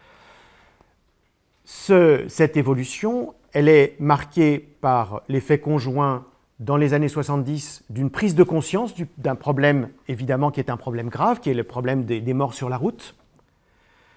Ce, cette évolution, elle est marquée par l'effet conjoint dans les années soixante-dix d'une prise de conscience d'un problème, évidemment, qui est un problème grave, qui est le problème des, des morts sur la route.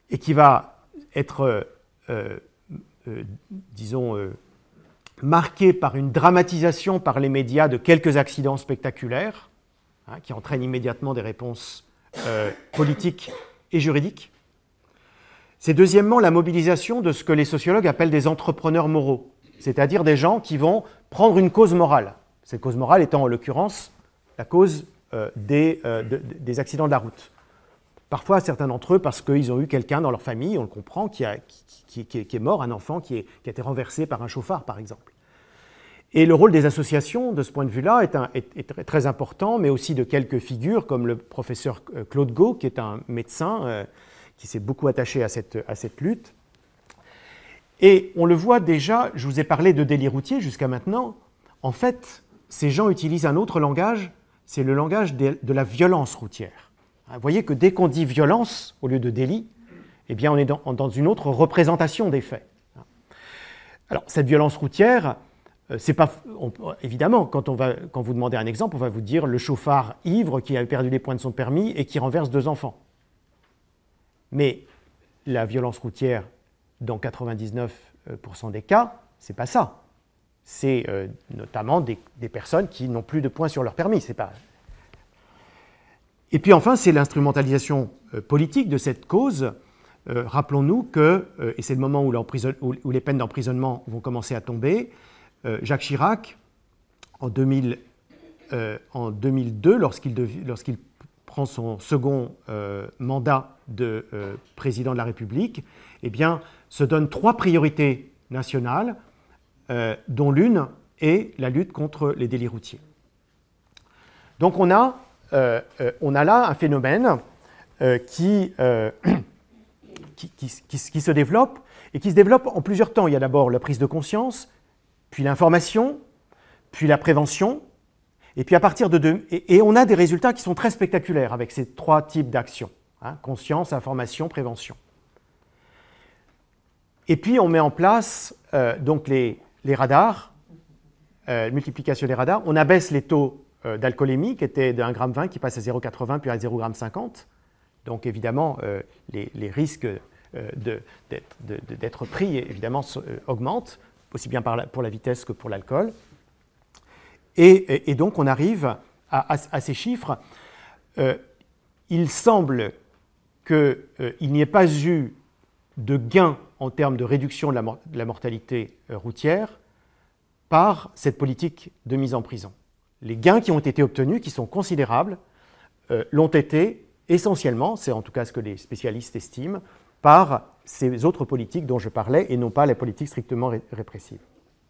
et qui va être, euh, euh, disons, euh, marqué par une dramatisation par les médias de quelques accidents spectaculaires, hein, qui entraînent immédiatement des réponses euh, politiques et juridiques. C'est deuxièmement la mobilisation de ce que les sociologues appellent des entrepreneurs moraux, c'est-à-dire des gens qui vont prendre une cause morale. Cette cause morale étant en l'occurrence la cause euh, des, euh, de, des accidents de la route. Parfois, certains d'entre eux, parce qu'ils ont eu quelqu'un dans leur famille, on le comprend, qui, a, qui, qui, qui est mort, un enfant qui, est, qui a été renversé par un chauffard, par exemple. Et le rôle des associations, de ce point de vue-là, est, un, est, est très important, mais aussi de quelques figures, comme le professeur Claude Gau, qui est un médecin euh, qui s'est beaucoup attaché à cette, à cette lutte. Et on le voit déjà, je vous ai parlé de délit routier jusqu'à maintenant. En fait, ces gens utilisent un autre langage, c'est le langage de, de la violence routière. Vous voyez que dès qu'on dit violence au lieu de délit, eh bien on est dans, dans une autre représentation des faits. Alors, cette violence routière, c'est pas, on, évidemment, quand, on va, quand vous demandez un exemple, on va vous dire le chauffard ivre qui a perdu les points de son permis et qui renverse deux enfants. Mais la violence routière, dans quatre-vingt-dix-neuf pour cent des cas, c'est pas ça. C'est euh, notamment des, des personnes qui n'ont plus de points sur leur permis. C'est pas... Et puis enfin, c'est l'instrumentalisation euh, politique de cette cause. Euh, rappelons-nous que, euh, et c'est le moment où, où, où les peines d'emprisonnement vont commencer à tomber, euh, Jacques Chirac, en, deux mille, euh, en deux mille deux, lorsqu'il, dev... lorsqu'il prend son second euh, mandat de euh, président de la République, eh bien, se donne trois priorités nationales, euh, dont l'une est la lutte contre les délits routiers. Donc on a, euh, euh, on a là un phénomène euh, qui, euh, qui, qui, qui, qui se développe, et qui se développe en plusieurs temps. Il y a d'abord la prise de conscience, puis l'information, puis la prévention, et puis à partir de deux, et, et on a des résultats qui sont très spectaculaires avec ces trois types d'actions, hein, conscience, information, prévention. Et puis on met en place euh, donc les, les radars, euh, multiplication des radars, on abaisse les taux euh, d'alcoolémie qui étaient de un virgule vingt qui passe à zéro virgule quatre-vingts puis à zéro virgule cinquante. Donc évidemment euh, les, les risques euh, de, d'être, de, d'être pris évidemment euh, augmentent, aussi bien par la, pour la vitesse que pour l'alcool. Et, et, et donc on arrive à, à, à ces chiffres. Euh, il semble qu'il euh, n'y ait pas eu de gain en termes de réduction de la, de la mortalité euh, routière par cette politique de mise en prison. Les gains qui ont été obtenus, qui sont considérables, euh, l'ont été essentiellement, c'est en tout cas ce que les spécialistes estiment, par ces autres politiques dont je parlais et non pas les politiques strictement ré répressives.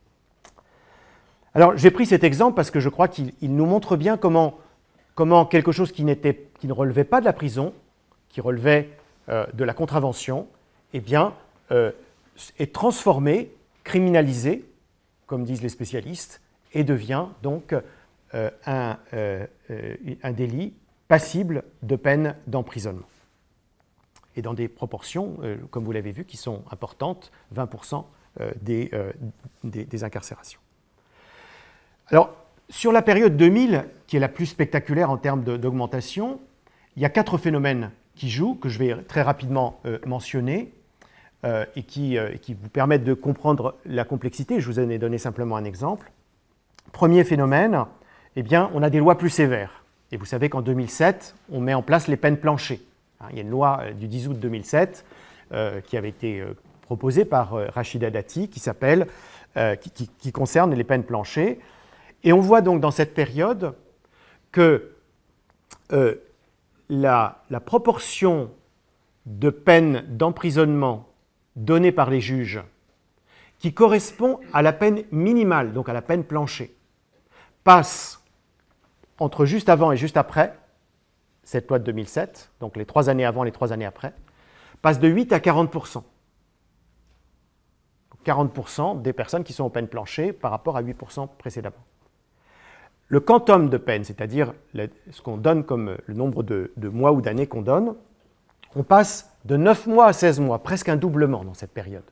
Alors j'ai pris cet exemple parce que je crois qu'il nous montre bien comment, comment quelque chose qui, n'était, qui ne relevait pas de la prison, qui relevait euh, de la contravention, eh bien, euh, est transformé, criminalisé, comme disent les spécialistes, et devient donc euh, un, euh, un délit passible de peine d'emprisonnement. Et dans des proportions, euh, comme vous l'avez vu, qui sont importantes, vingt pour cent euh, des, euh, des, des incarcérations. Alors, sur la période deux mille, qui est la plus spectaculaire en termes d'augmentation, il y a quatre phénomènes qui jouent, que je vais très rapidement euh, mentionner, euh, et qui, euh, qui vous permettent de comprendre la complexité. Je vous en ai donné simplement un exemple. Premier phénomène, eh bien, on a des lois plus sévères. Et vous savez qu'en deux mille sept, on met en place les peines planchées. Hein, il y a une loi euh, du dix août deux mille sept euh, qui avait été euh, proposée par euh, Rachida Dati, qui s'appelle, euh, qui, qui, qui concerne les peines planchées. Et on voit donc dans cette période que euh, la, la proportion de peines d'emprisonnement données par les juges, qui correspond à la peine minimale, donc à la peine planchée, passe entre juste avant et juste après cette loi de deux mille sept, donc les trois années avant, les trois années après, passe de huit à quarante pour cent. quarante pour cent des personnes qui sont aux peines planchées par rapport à huit pour cent précédemment. Le quantum de peine, c'est-à-dire ce qu'on donne comme le nombre de, de mois ou d'années qu'on donne, on passe de neuf mois à seize mois, presque un doublement dans cette période.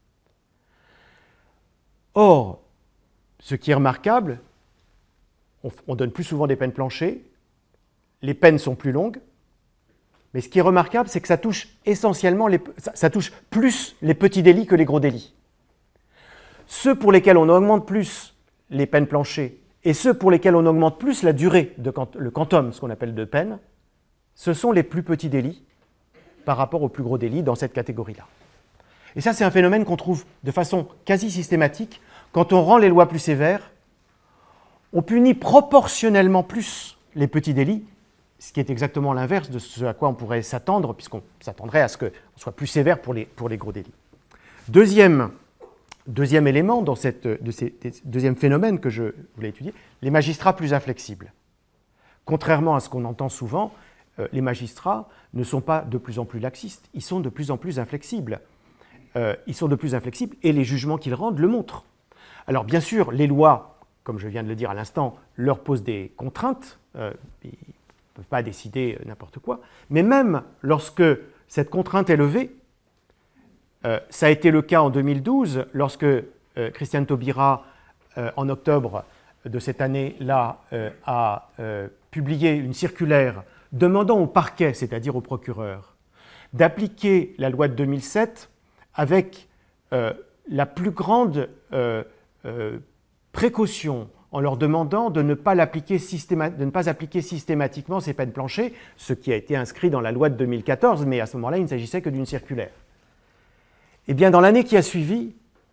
Or, ce qui est remarquable, on, on donne plus souvent des peines planchées, les peines sont plus longues, Mais ce qui est remarquable, c'est que ça touche essentiellement, les, ça, ça touche plus les petits délits que les gros délits. Ceux pour lesquels on augmente plus les peines planchées et ceux pour lesquels on augmente plus la durée, de, le quantum, ce qu'on appelle de peine, ce sont les plus petits délits par rapport aux plus gros délits dans cette catégorie-là. Et ça, c'est un phénomène qu'on trouve de façon quasi systématique. Quand on rend les lois plus sévères, on punit proportionnellement plus les petits délits, ce qui est exactement l'inverse de ce à quoi on pourrait s'attendre, puisqu'on s'attendrait à ce qu'on soit plus sévère pour les, pour les gros délits. Deuxième, deuxième élément, dans cette, de ces, deuxième phénomène que je voulais étudier, les magistrats plus inflexibles. Contrairement à ce qu'on entend souvent, euh, les magistrats ne sont pas de plus en plus laxistes, ils sont de plus en plus inflexibles. Euh, ils sont de plus inflexibles et les jugements qu'ils rendent le montrent. Alors bien sûr, les lois, comme je viens de le dire à l'instant, leur posent des contraintes, euh, ils ne peuvent pas décider n'importe quoi, mais même lorsque cette contrainte est levée, euh, ça a été le cas en deux mille douze, lorsque euh, Christiane Taubira, euh, en octobre de cette année-là, euh, a euh, publié une circulaire demandant au parquet, c'est-à-dire au procureur, d'appliquer la loi de deux mille sept avec euh, la plus grande euh, euh, précaution, en leur demandant de ne pas, l'appliquer systéma- de ne pas appliquer systématiquement ces peines planchées, ce qui a été inscrit dans la loi de deux mille quatorze, mais à ce moment-là, il ne s'agissait que d'une circulaire. Eh bien, dans l'année qui a suivi,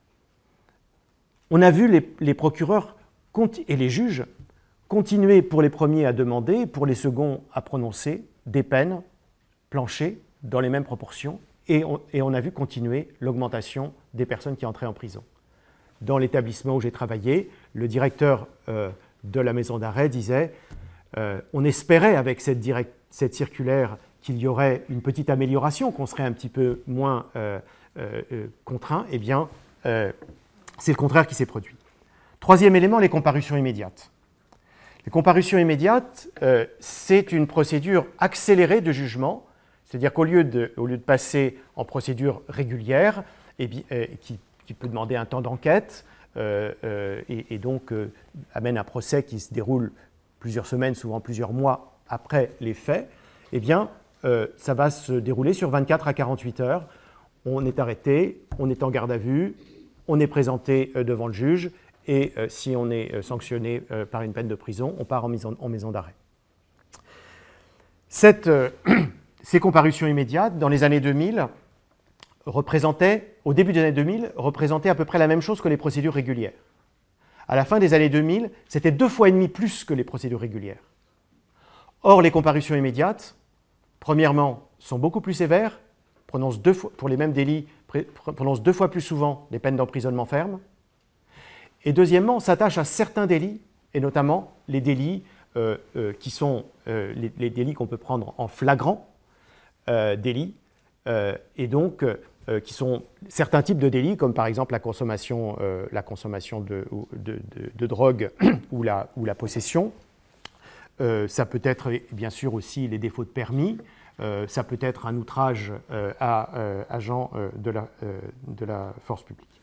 on a vu les, les procureurs et les juges continuer pour les premiers à demander, pour les seconds à prononcer des peines planchées dans les mêmes proportions, et on, et on a vu continuer l'augmentation des personnes qui entraient en prison. Dans l'établissement où j'ai travaillé, le directeur euh, de la maison d'arrêt disait euh, on espérait avec cette, direct, cette circulaire qu'il y aurait une petite amélioration, qu'on serait un petit peu moins euh, euh, contraint. Eh bien, euh, c'est le contraire qui s'est produit. Troisième élément, les comparutions immédiates. Les comparutions immédiates, euh, c'est une procédure accélérée de jugement, c'est-à-dire qu'au lieu de, au lieu de passer en procédure régulière, et, euh, qui qui peut demander un temps d'enquête euh, euh, et, et donc euh, amène un procès qui se déroule plusieurs semaines, souvent plusieurs mois après les faits, eh bien, euh, ça va se dérouler sur vingt-quatre à quarante-huit heures. On est arrêté, on est en garde à vue, on est présenté euh, devant le juge et euh, si on est euh, sanctionné euh, par une peine de prison, on part en maison, en maison d'arrêt. Cette, euh, ces comparutions immédiates, dans les années deux mille, représentaient, au début des années deux mille, représentaient à peu près la même chose que les procédures régulières. À la fin des années deux mille, c'était deux fois et demi plus que les procédures régulières. Or, les comparutions immédiates, premièrement, sont beaucoup plus sévères, prononcent deux fois, pour les mêmes délits, prononcent deux fois plus souvent des peines d'emprisonnement ferme, et deuxièmement, s'attachent à certains délits, et notamment les délits euh, euh, qui sont euh, les, les délits qu'on peut prendre en flagrant euh, délit, euh, et donc Euh, qui sont certains types de délits, comme par exemple la consommation, euh, la consommation de, de, de, de drogue ou la, ou la possession. Euh, ça peut être bien sûr aussi les défauts de permis, euh, ça peut être un outrage euh, à euh, agents euh, de, la, euh, de la force publique.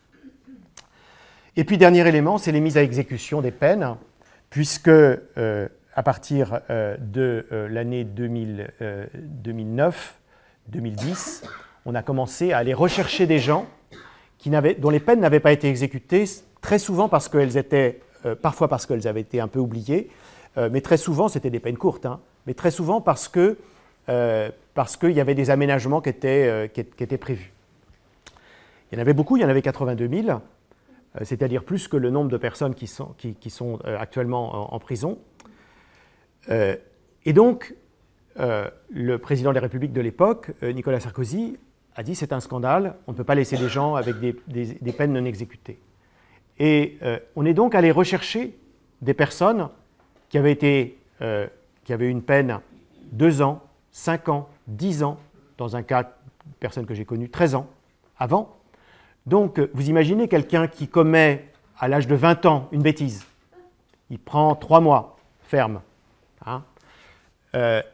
Et puis dernier élément, c'est les mises à exécution des peines, puisque euh, à partir euh, de euh, l'année deux mille, euh, deux mille neuf deux mille dix, on a commencé à aller rechercher des gens qui dont les peines n'avaient pas été exécutées, très souvent parce qu'elles étaient, euh, parfois parce qu'elles avaient été un peu oubliées, euh, mais très souvent, c'était des peines courtes, hein, mais très souvent parce que euh, parce qu'il y avait des aménagements qui étaient, euh, qui, qui étaient prévus. Il y en avait beaucoup, il y en avait quatre-vingt-deux mille, euh, c'est-à-dire plus que le nombre de personnes qui sont, qui, qui sont euh, actuellement en, en prison. Euh, et donc, euh, le président de la République de l'époque, euh, Nicolas Sarkozy, a dit c'est un scandale, on ne peut pas laisser des gens avec des, des, des peines non exécutées. Et euh, on est donc allé rechercher des personnes qui avaient, été, euh, qui avaient eu une peine deux ans, cinq ans, dix ans, dans un cas, une personne que j'ai connue, treize ans avant. Donc vous imaginez quelqu'un qui commet à l'âge de vingt ans une bêtise, il prend trois mois ferme, hein, euh,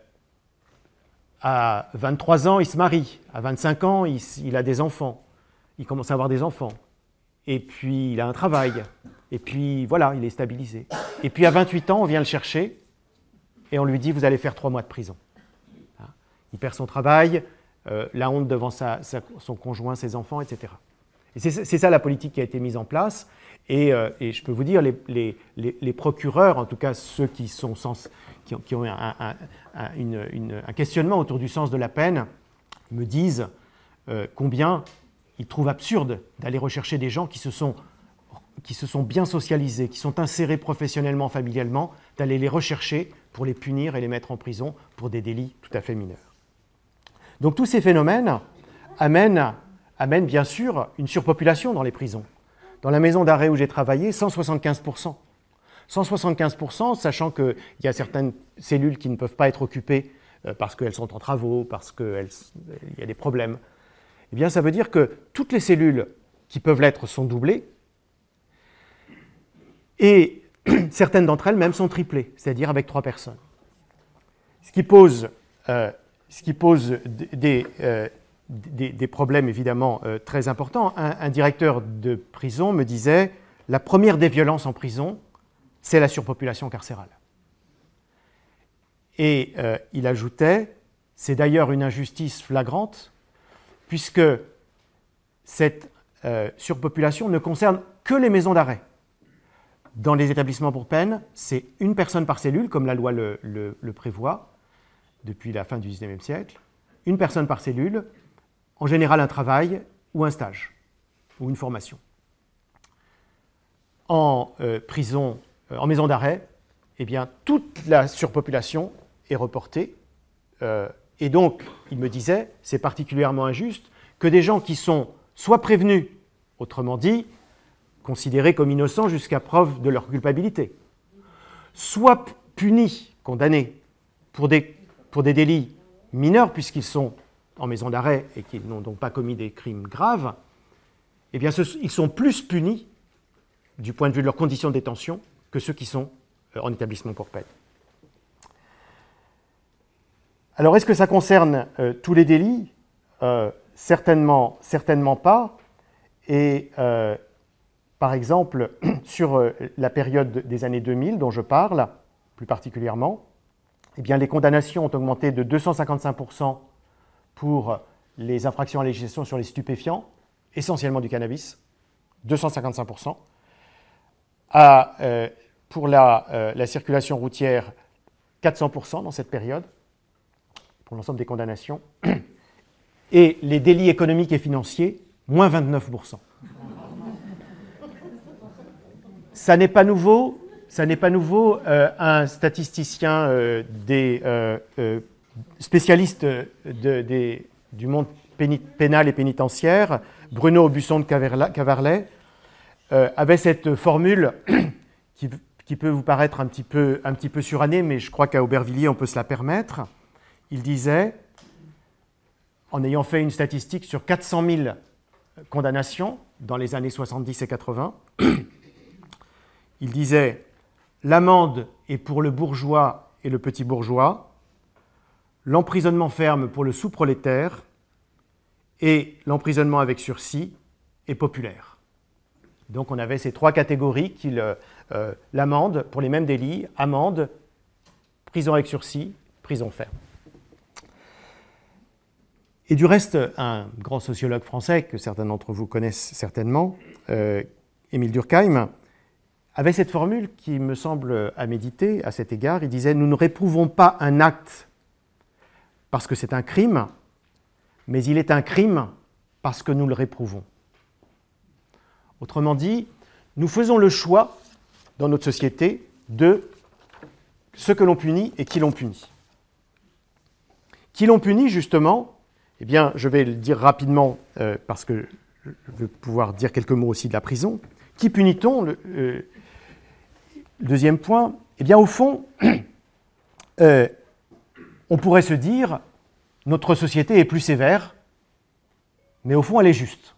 à vingt-trois ans, il se marie. À vingt-cinq ans, il, il a des enfants. Il commence à avoir des enfants. Et puis, il a un travail. Et puis, voilà, il est stabilisé. Et puis, à vingt-huit ans, on vient le chercher et on lui dit « Vous allez faire trois mois de prison. » il perd son travail, euh, la honte devant sa, sa, son conjoint, ses enfants, et cetera. Et c'est ça la politique qui a été mise en place. Et, euh, et je peux vous dire, les, les, les, les procureurs, en tout cas ceux qui, sont sens, qui ont, qui ont un, un, un, une, une, un questionnement autour du sens de la peine, me disent euh, combien ils trouvent absurde d'aller rechercher des gens qui se, sont, qui se sont bien socialisés, qui sont insérés professionnellement, familialement, d'aller les rechercher pour les punir et les mettre en prison pour des délits tout à fait mineurs. Donc tous ces phénomènes amènent, amènent bien sûr une surpopulation dans les prisons. Dans la maison d'arrêt où j'ai travaillé, cent soixante-quinze pour cent. cent soixante-quinze pour cent, sachant qu'il y a certaines cellules qui ne peuvent pas être occupées parce qu'elles sont en travaux, parce qu'il y a des problèmes. Eh bien, ça veut dire que toutes les cellules qui peuvent l'être sont doublées, et certaines d'entre elles même sont triplées, c'est-à-dire avec trois personnes. Ce qui pose, euh, ce qui pose des... Euh, Des, des problèmes évidemment euh, très importants. Un, un directeur de prison me disait « La première des violences en prison, c'est la surpopulation carcérale ». Et euh, il ajoutait « C'est d'ailleurs une injustice flagrante, puisque cette euh, surpopulation ne concerne que les maisons d'arrêt. Dans les établissements pour peine, c'est une personne par cellule, comme la loi le, le, le prévoit depuis la fin du dix-neuvième siècle, une personne par cellule, en général un travail ou un stage, ou une formation. En euh, prison, euh, en maison d'arrêt, eh bien, toute la surpopulation est reportée. Euh, et donc, il me disait, c'est particulièrement injuste que des gens qui sont soit prévenus, autrement dit, considérés comme innocents jusqu'à preuve de leur culpabilité, soit punis, condamnés, pour des, pour des délits mineurs, puisqu'ils sont en maison d'arrêt et qui n'ont donc pas commis des crimes graves, eh bien, ce, ils sont plus punis du point de vue de leurs conditions de détention que ceux qui sont euh, en établissement pour peine. Alors, est-ce que ça concerne euh, tous les délits ? euh, Certainement, certainement pas. Et euh, par exemple, sur euh, la période des années deux mille dont je parle, plus particulièrement, eh bien, les condamnations ont augmenté de deux cent cinquante-cinq pour cent pour les infractions à la législation sur les stupéfiants, essentiellement du cannabis, deux cent cinquante-cinq pour cent. À, euh, pour la, euh, la circulation routière, quatre cents pour cent dans cette période, pour l'ensemble des condamnations. Et les délits économiques et financiers, moins vingt-neuf pour cent. Ça n'est pas nouveau, ça n'est pas nouveau. Euh, un statisticien euh, des... Euh, euh, spécialiste de, de, du monde pénal et pénitentiaire, Bruno Aubusson de Cavarlet, euh, avait cette formule qui, qui peut vous paraître un petit peu, un petit peu surannée, mais je crois qu'à Aubervilliers, on peut se la permettre. Il disait, en ayant fait une statistique sur quatre cent mille condamnations dans les années soixante-dix et quatre-vingts, il disait « L'amende est pour le bourgeois et le petit bourgeois, l'emprisonnement ferme pour le sous-prolétaire et l'emprisonnement avec sursis est populaire. » Donc on avait ces trois catégories, euh, l'amende pour les mêmes délits, amende, prison avec sursis, prison ferme. Et du reste, un grand sociologue français, que certains d'entre vous connaissent certainement, euh, Émile Durkheim, avait cette formule qui me semble à méditer à cet égard. Il disait « Nous ne réprouvons pas un acte parce que c'est un crime, mais il est un crime parce que nous le réprouvons. » Autrement dit, nous faisons le choix, dans notre société, de ce que l'on punit et qui l'on punit. Qui l'on punit, justement, eh bien, je vais le dire rapidement, euh, parce que je veux pouvoir dire quelques mots aussi de la prison. Qui punit-on ? Le, euh, le deuxième point, eh bien, au fond, euh, on pourrait se dire, notre société est plus sévère, mais au fond, elle est juste.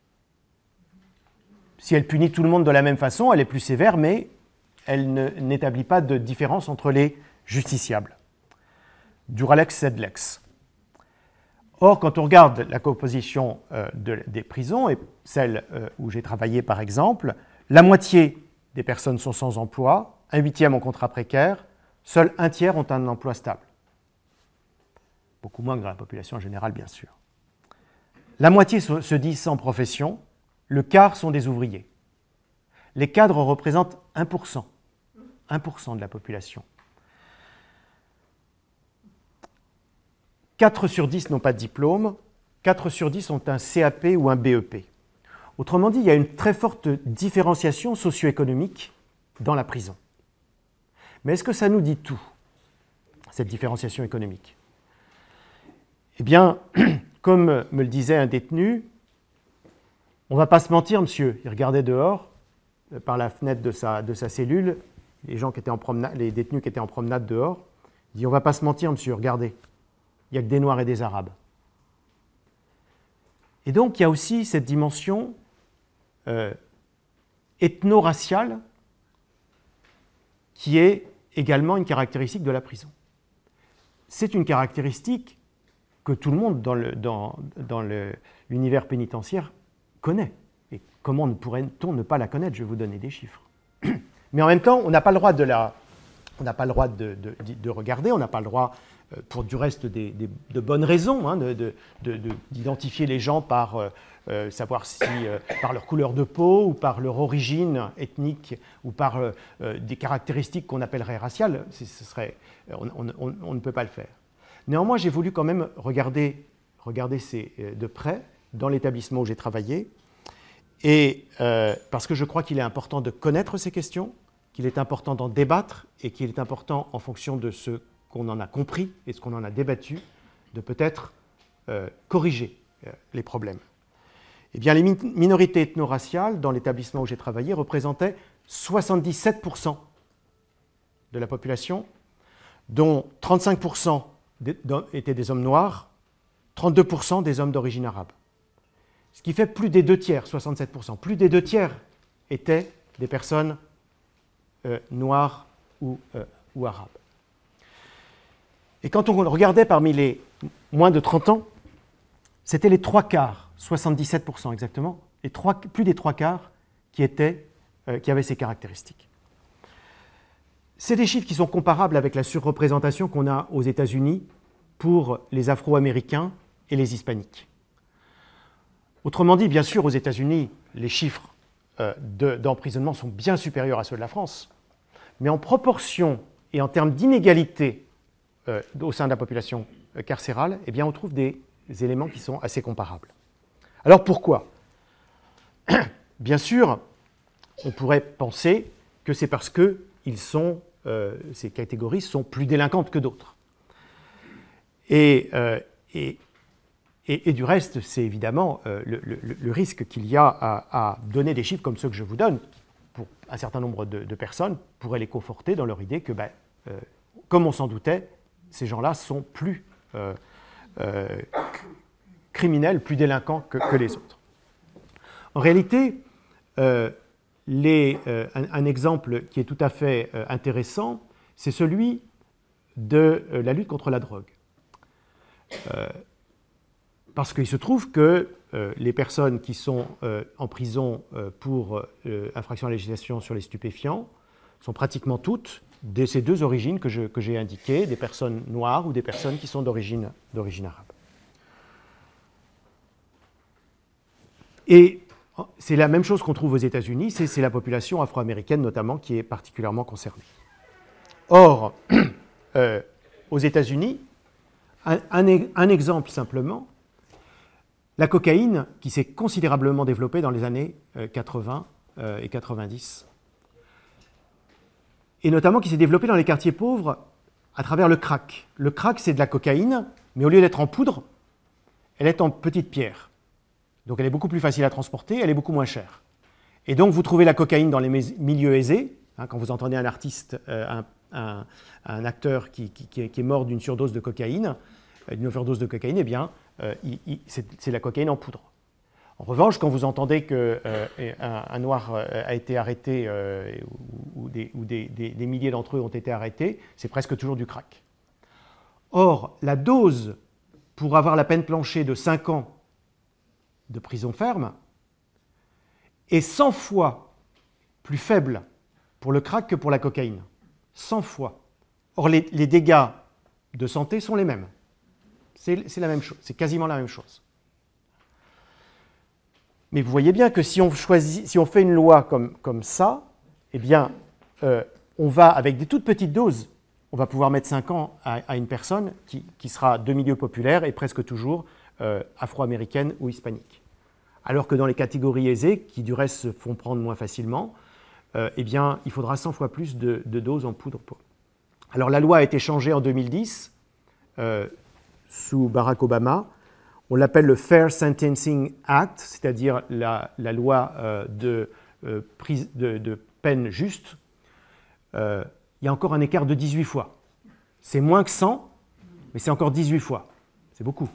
Si elle punit tout le monde de la même façon, elle est plus sévère, mais elle n'établit pas de différence entre les justiciables. Duralex sed lex. Or, quand on regarde la composition euh, de, des prisons, et celle euh, où j'ai travaillé par exemple, la moitié des personnes sont sans emploi, un huitième en contrat précaire, seul un tiers ont un emploi stable. beaucoup moins que dans la population générale, bien sûr. La moitié se dit sans profession, le quart sont des ouvriers. Les cadres représentent un pour cent, un pour cent de la population. quatre sur dix n'ont pas de diplôme, quatre sur dix ont un C A P ou un B E P. Autrement dit, il y a une très forte différenciation socio-économique dans la prison. Mais est-ce que ça nous dit tout, cette différenciation économique? Eh bien, comme me le disait un détenu, on ne va pas se mentir, monsieur. Il regardait dehors, euh, par la fenêtre de sa, de sa cellule, les, gens qui étaient en promenade, les détenus qui étaient en promenade dehors. Il dit, on ne va pas se mentir, monsieur, regardez. Il n'y a que des Noirs et des Arabes. Et donc, il y a aussi cette dimension euh, ethno-raciale qui est également une caractéristique de la prison. C'est une caractéristique que tout le monde dans, le, dans, dans le, l'univers pénitentiaire connaît. Et comment ne pourrait-on ne pas la connaître? Je vais vous donner des chiffres. Mais en même temps, on n'a pas le droit de la, on n'a pas le droit de, de, de regarder, on n'a pas le droit, pour du reste des, des, de bonnes raisons, hein, de, de, de, d'identifier les gens par euh, euh, savoir si euh, par leur couleur de peau ou par leur origine ethnique ou par euh, des caractéristiques qu'on appellerait raciales. Ce serait, on, on, on, on ne peut pas le faire. Néanmoins, j'ai voulu quand même regarder, regarder ces, de près dans l'établissement où j'ai travaillé, et euh, parce que je crois qu'il est important de connaître ces questions, qu'il est important d'en débattre et qu'il est important, en fonction de ce qu'on en a compris et ce qu'on en a débattu, de peut-être euh, corriger euh, les problèmes. Eh bien, les min- minorités ethno-raciales dans l'établissement où j'ai travaillé représentaient soixante-dix-sept pour cent de la population, dont trente-cinq pour cent étaient des hommes noirs, trente-deux pour cent des hommes d'origine arabe. Ce qui fait plus des deux tiers, soixante-sept pour cent, plus des deux tiers étaient des personnes euh, noires ou, euh, ou arabes. Et quand on regardait parmi les moins de trente ans, c'était les trois quarts, soixante-dix-sept pour cent exactement, les trois, plus des trois quarts qui, étaient, euh, qui avaient ces caractéristiques. C'est des chiffres qui sont comparables avec la surreprésentation qu'on a aux États-Unis pour les Afro-Américains et les Hispaniques. Autrement dit, bien sûr, aux États-Unis, les chiffres euh, de, d'emprisonnement sont bien supérieurs à ceux de la France, mais en proportion et en termes d'inégalité euh, au sein de la population euh, carcérale, eh bien, on trouve des, des éléments qui sont assez comparables. Alors pourquoi? Bien sûr, on pourrait penser que c'est parce que ils sont, euh, ces catégories sont plus délinquantes que d'autres. Et, euh, et, et, et du reste, c'est évidemment euh, le, le, le risque qu'il y a à, à donner des chiffres comme ceux que je vous donne, pour un certain nombre de, de personnes, pourrait les conforter dans leur idée que, ben, euh, comme on s'en doutait, ces gens-là sont plus euh, euh, criminels, plus délinquants que, que les autres. En réalité, euh, les, euh, un, un exemple qui est tout à fait euh, intéressant, c'est celui de euh, la lutte contre la drogue. Euh, parce qu'il se trouve que euh, les personnes qui sont euh, en prison euh, pour euh, infraction à la législation sur les stupéfiants sont pratiquement toutes de ces deux origines que, je, que j'ai indiquées, des personnes noires ou des personnes qui sont d'origine, d'origine arabe. Et c'est la même chose qu'on trouve aux États-Unis, c'est, c'est la population afro-américaine notamment qui est particulièrement concernée. Or, euh, aux États-Unis, un, un, un exemple simplement, la cocaïne qui s'est considérablement développée dans les années euh, quatre-vingts euh, et quatre-vingt-dix, et notamment qui s'est développée dans les quartiers pauvres à travers le crack. Le crack, c'est de la cocaïne, mais au lieu d'être en poudre, elle est en petites pierres. Donc elle est beaucoup plus facile à transporter, elle est beaucoup moins chère. Et donc vous trouvez la cocaïne dans les milieux aisés, hein, quand vous entendez un artiste, euh, un, un, un acteur qui, qui, qui est mort d'une surdose de cocaïne, euh, d'une overdose de cocaïne, eh bien, euh, il, il, c'est, c'est la cocaïne en poudre. En revanche, quand vous entendez qu'un euh, un noir a été arrêté, euh, ou, ou, des, ou des, des, des milliers d'entre eux ont été arrêtés, c'est presque toujours du crack. Or, la dose pour avoir la peine planchée de cinq ans de prison ferme est cent fois plus faible pour le crack que pour la cocaïne. cent fois. Or, les, les dégâts de santé sont les mêmes. C'est la même chose, c'est quasiment la même chose. Mais vous voyez bien que si on, choisit, si on fait une loi comme, comme ça, eh bien, euh, on va, avec des toutes petites doses, on va pouvoir mettre cinq ans à, à une personne qui, qui sera de milieu populaire et presque toujours euh, afro-américaine ou hispanique. Alors que dans les catégories aisées, qui du reste se font prendre moins facilement, euh, eh bien, il faudra cent fois plus de, de doses en poudre. Pour... Alors la loi a été changée en deux mille dix, euh, sous Barack Obama. On l'appelle le Fair Sentencing Act, c'est-à-dire la, la loi euh, de, euh, prise de, de peine juste. Euh, il y a encore un écart de dix-huit fois. C'est moins que cent, mais c'est encore dix-huit fois. C'est beaucoup.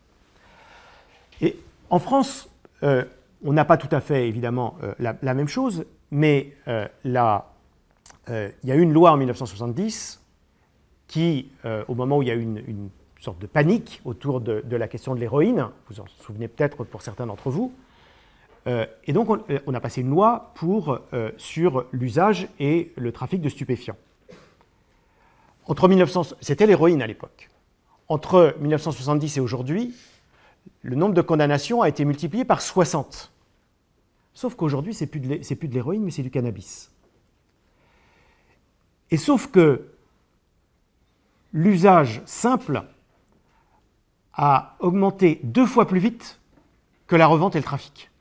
Et en France, euh, on n'a pas tout à fait, évidemment, euh, la, la même chose, mais euh, la, euh, il y a eu une loi en mille neuf cent soixante-dix qui, euh, au moment où il y a eu une, une sorte de panique autour de, de la question de l'héroïne, vous en souvenez peut-être pour certains d'entre vous, euh, et donc on, on a passé une loi pour, euh, sur l'usage et le trafic de stupéfiants. Entre mille neuf cents, c'était l'héroïne à l'époque. Entre mille neuf cent soixante-dix et aujourd'hui, le nombre de condamnations a été multiplié par soixante. Sauf qu'aujourd'hui, ce n'est plus de l'héroïne, mais c'est du cannabis. Et sauf que l'usage simple a augmenté deux fois plus vite que la revente et le trafic.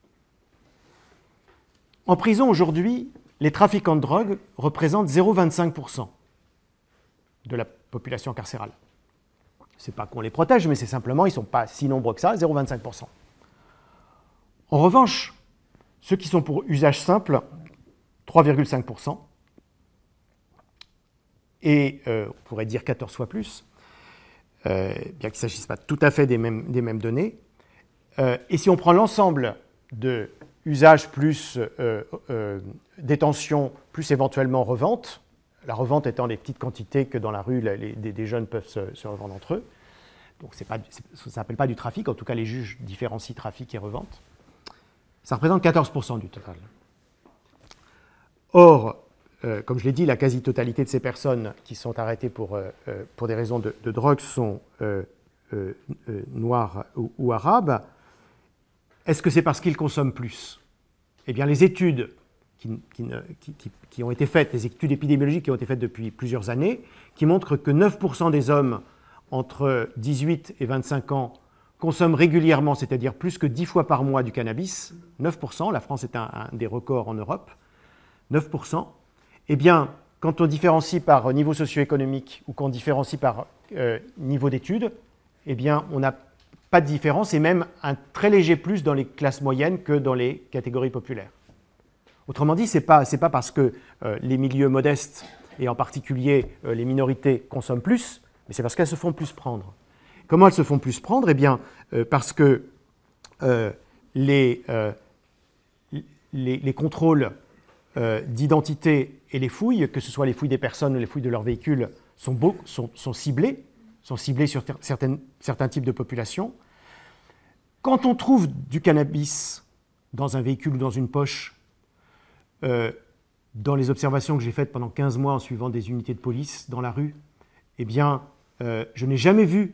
En prison, aujourd'hui, les trafiquants de drogue représentent zéro virgule vingt-cinq pour cent de la population carcérale. Ce n'est pas qu'on les protège, mais c'est simplement, ils ne sont pas si nombreux que ça, zéro virgule vingt-cinq pour cent. En revanche, ceux qui sont pour usage simple, trois virgule cinq pour cent, et euh, on pourrait dire quatorze fois plus, euh, bien qu'il ne s'agisse pas tout à fait des mêmes, des mêmes données. Euh, et si on prend l'ensemble de usage plus euh, euh, détention, plus éventuellement revente, la revente étant les petites quantités que dans la rue, les, des, des jeunes peuvent se, se revendre entre eux. Donc c'est pas, c'est, ça ne s'appelle pas du trafic, en tout cas les juges différencient trafic et revente. Ça représente quatorze pour cent du total. Or, euh, comme je l'ai dit, la quasi-totalité de ces personnes qui sont arrêtées pour, euh, pour des raisons de, de drogue sont euh, euh, euh, noires ou, ou arabes. Est-ce que c'est parce qu'ils consomment plus? Eh bien, les études qui, qui, qui, qui, qui ont été faites, les études épidémiologiques qui ont été faites depuis plusieurs années, qui montrent que neuf pour cent des hommes entre dix-huit et vingt-cinq ans consomment régulièrement, c'est-à-dire plus que dix fois par mois du cannabis, neuf pour cent, la France est un, un des records en Europe, neuf pour cent. Eh bien, quand on différencie par niveau socio-économique ou qu'on différencie par euh, niveau d'études, eh bien, on n'a pas de différence et même un très léger plus dans les classes moyennes que dans les catégories populaires. Autrement dit, ce n'est pas, c'est pas parce que euh, les milieux modestes, et en particulier euh, les minorités, consomment plus, mais c'est parce qu'elles se font plus prendre. Comment elles se font plus prendre? Eh bien, euh, parce que euh, les, euh, les, les contrôles euh, d'identité et les fouilles, que ce soit les fouilles des personnes ou les fouilles de leurs véhicules, sont, beau, sont, sont ciblés, sont ciblés sur certaines, certains types de populations. Quand on trouve du cannabis dans un véhicule ou dans une poche, euh, dans les observations que j'ai faites pendant quinze mois en suivant des unités de police dans la rue, eh bien, euh, je n'ai jamais vu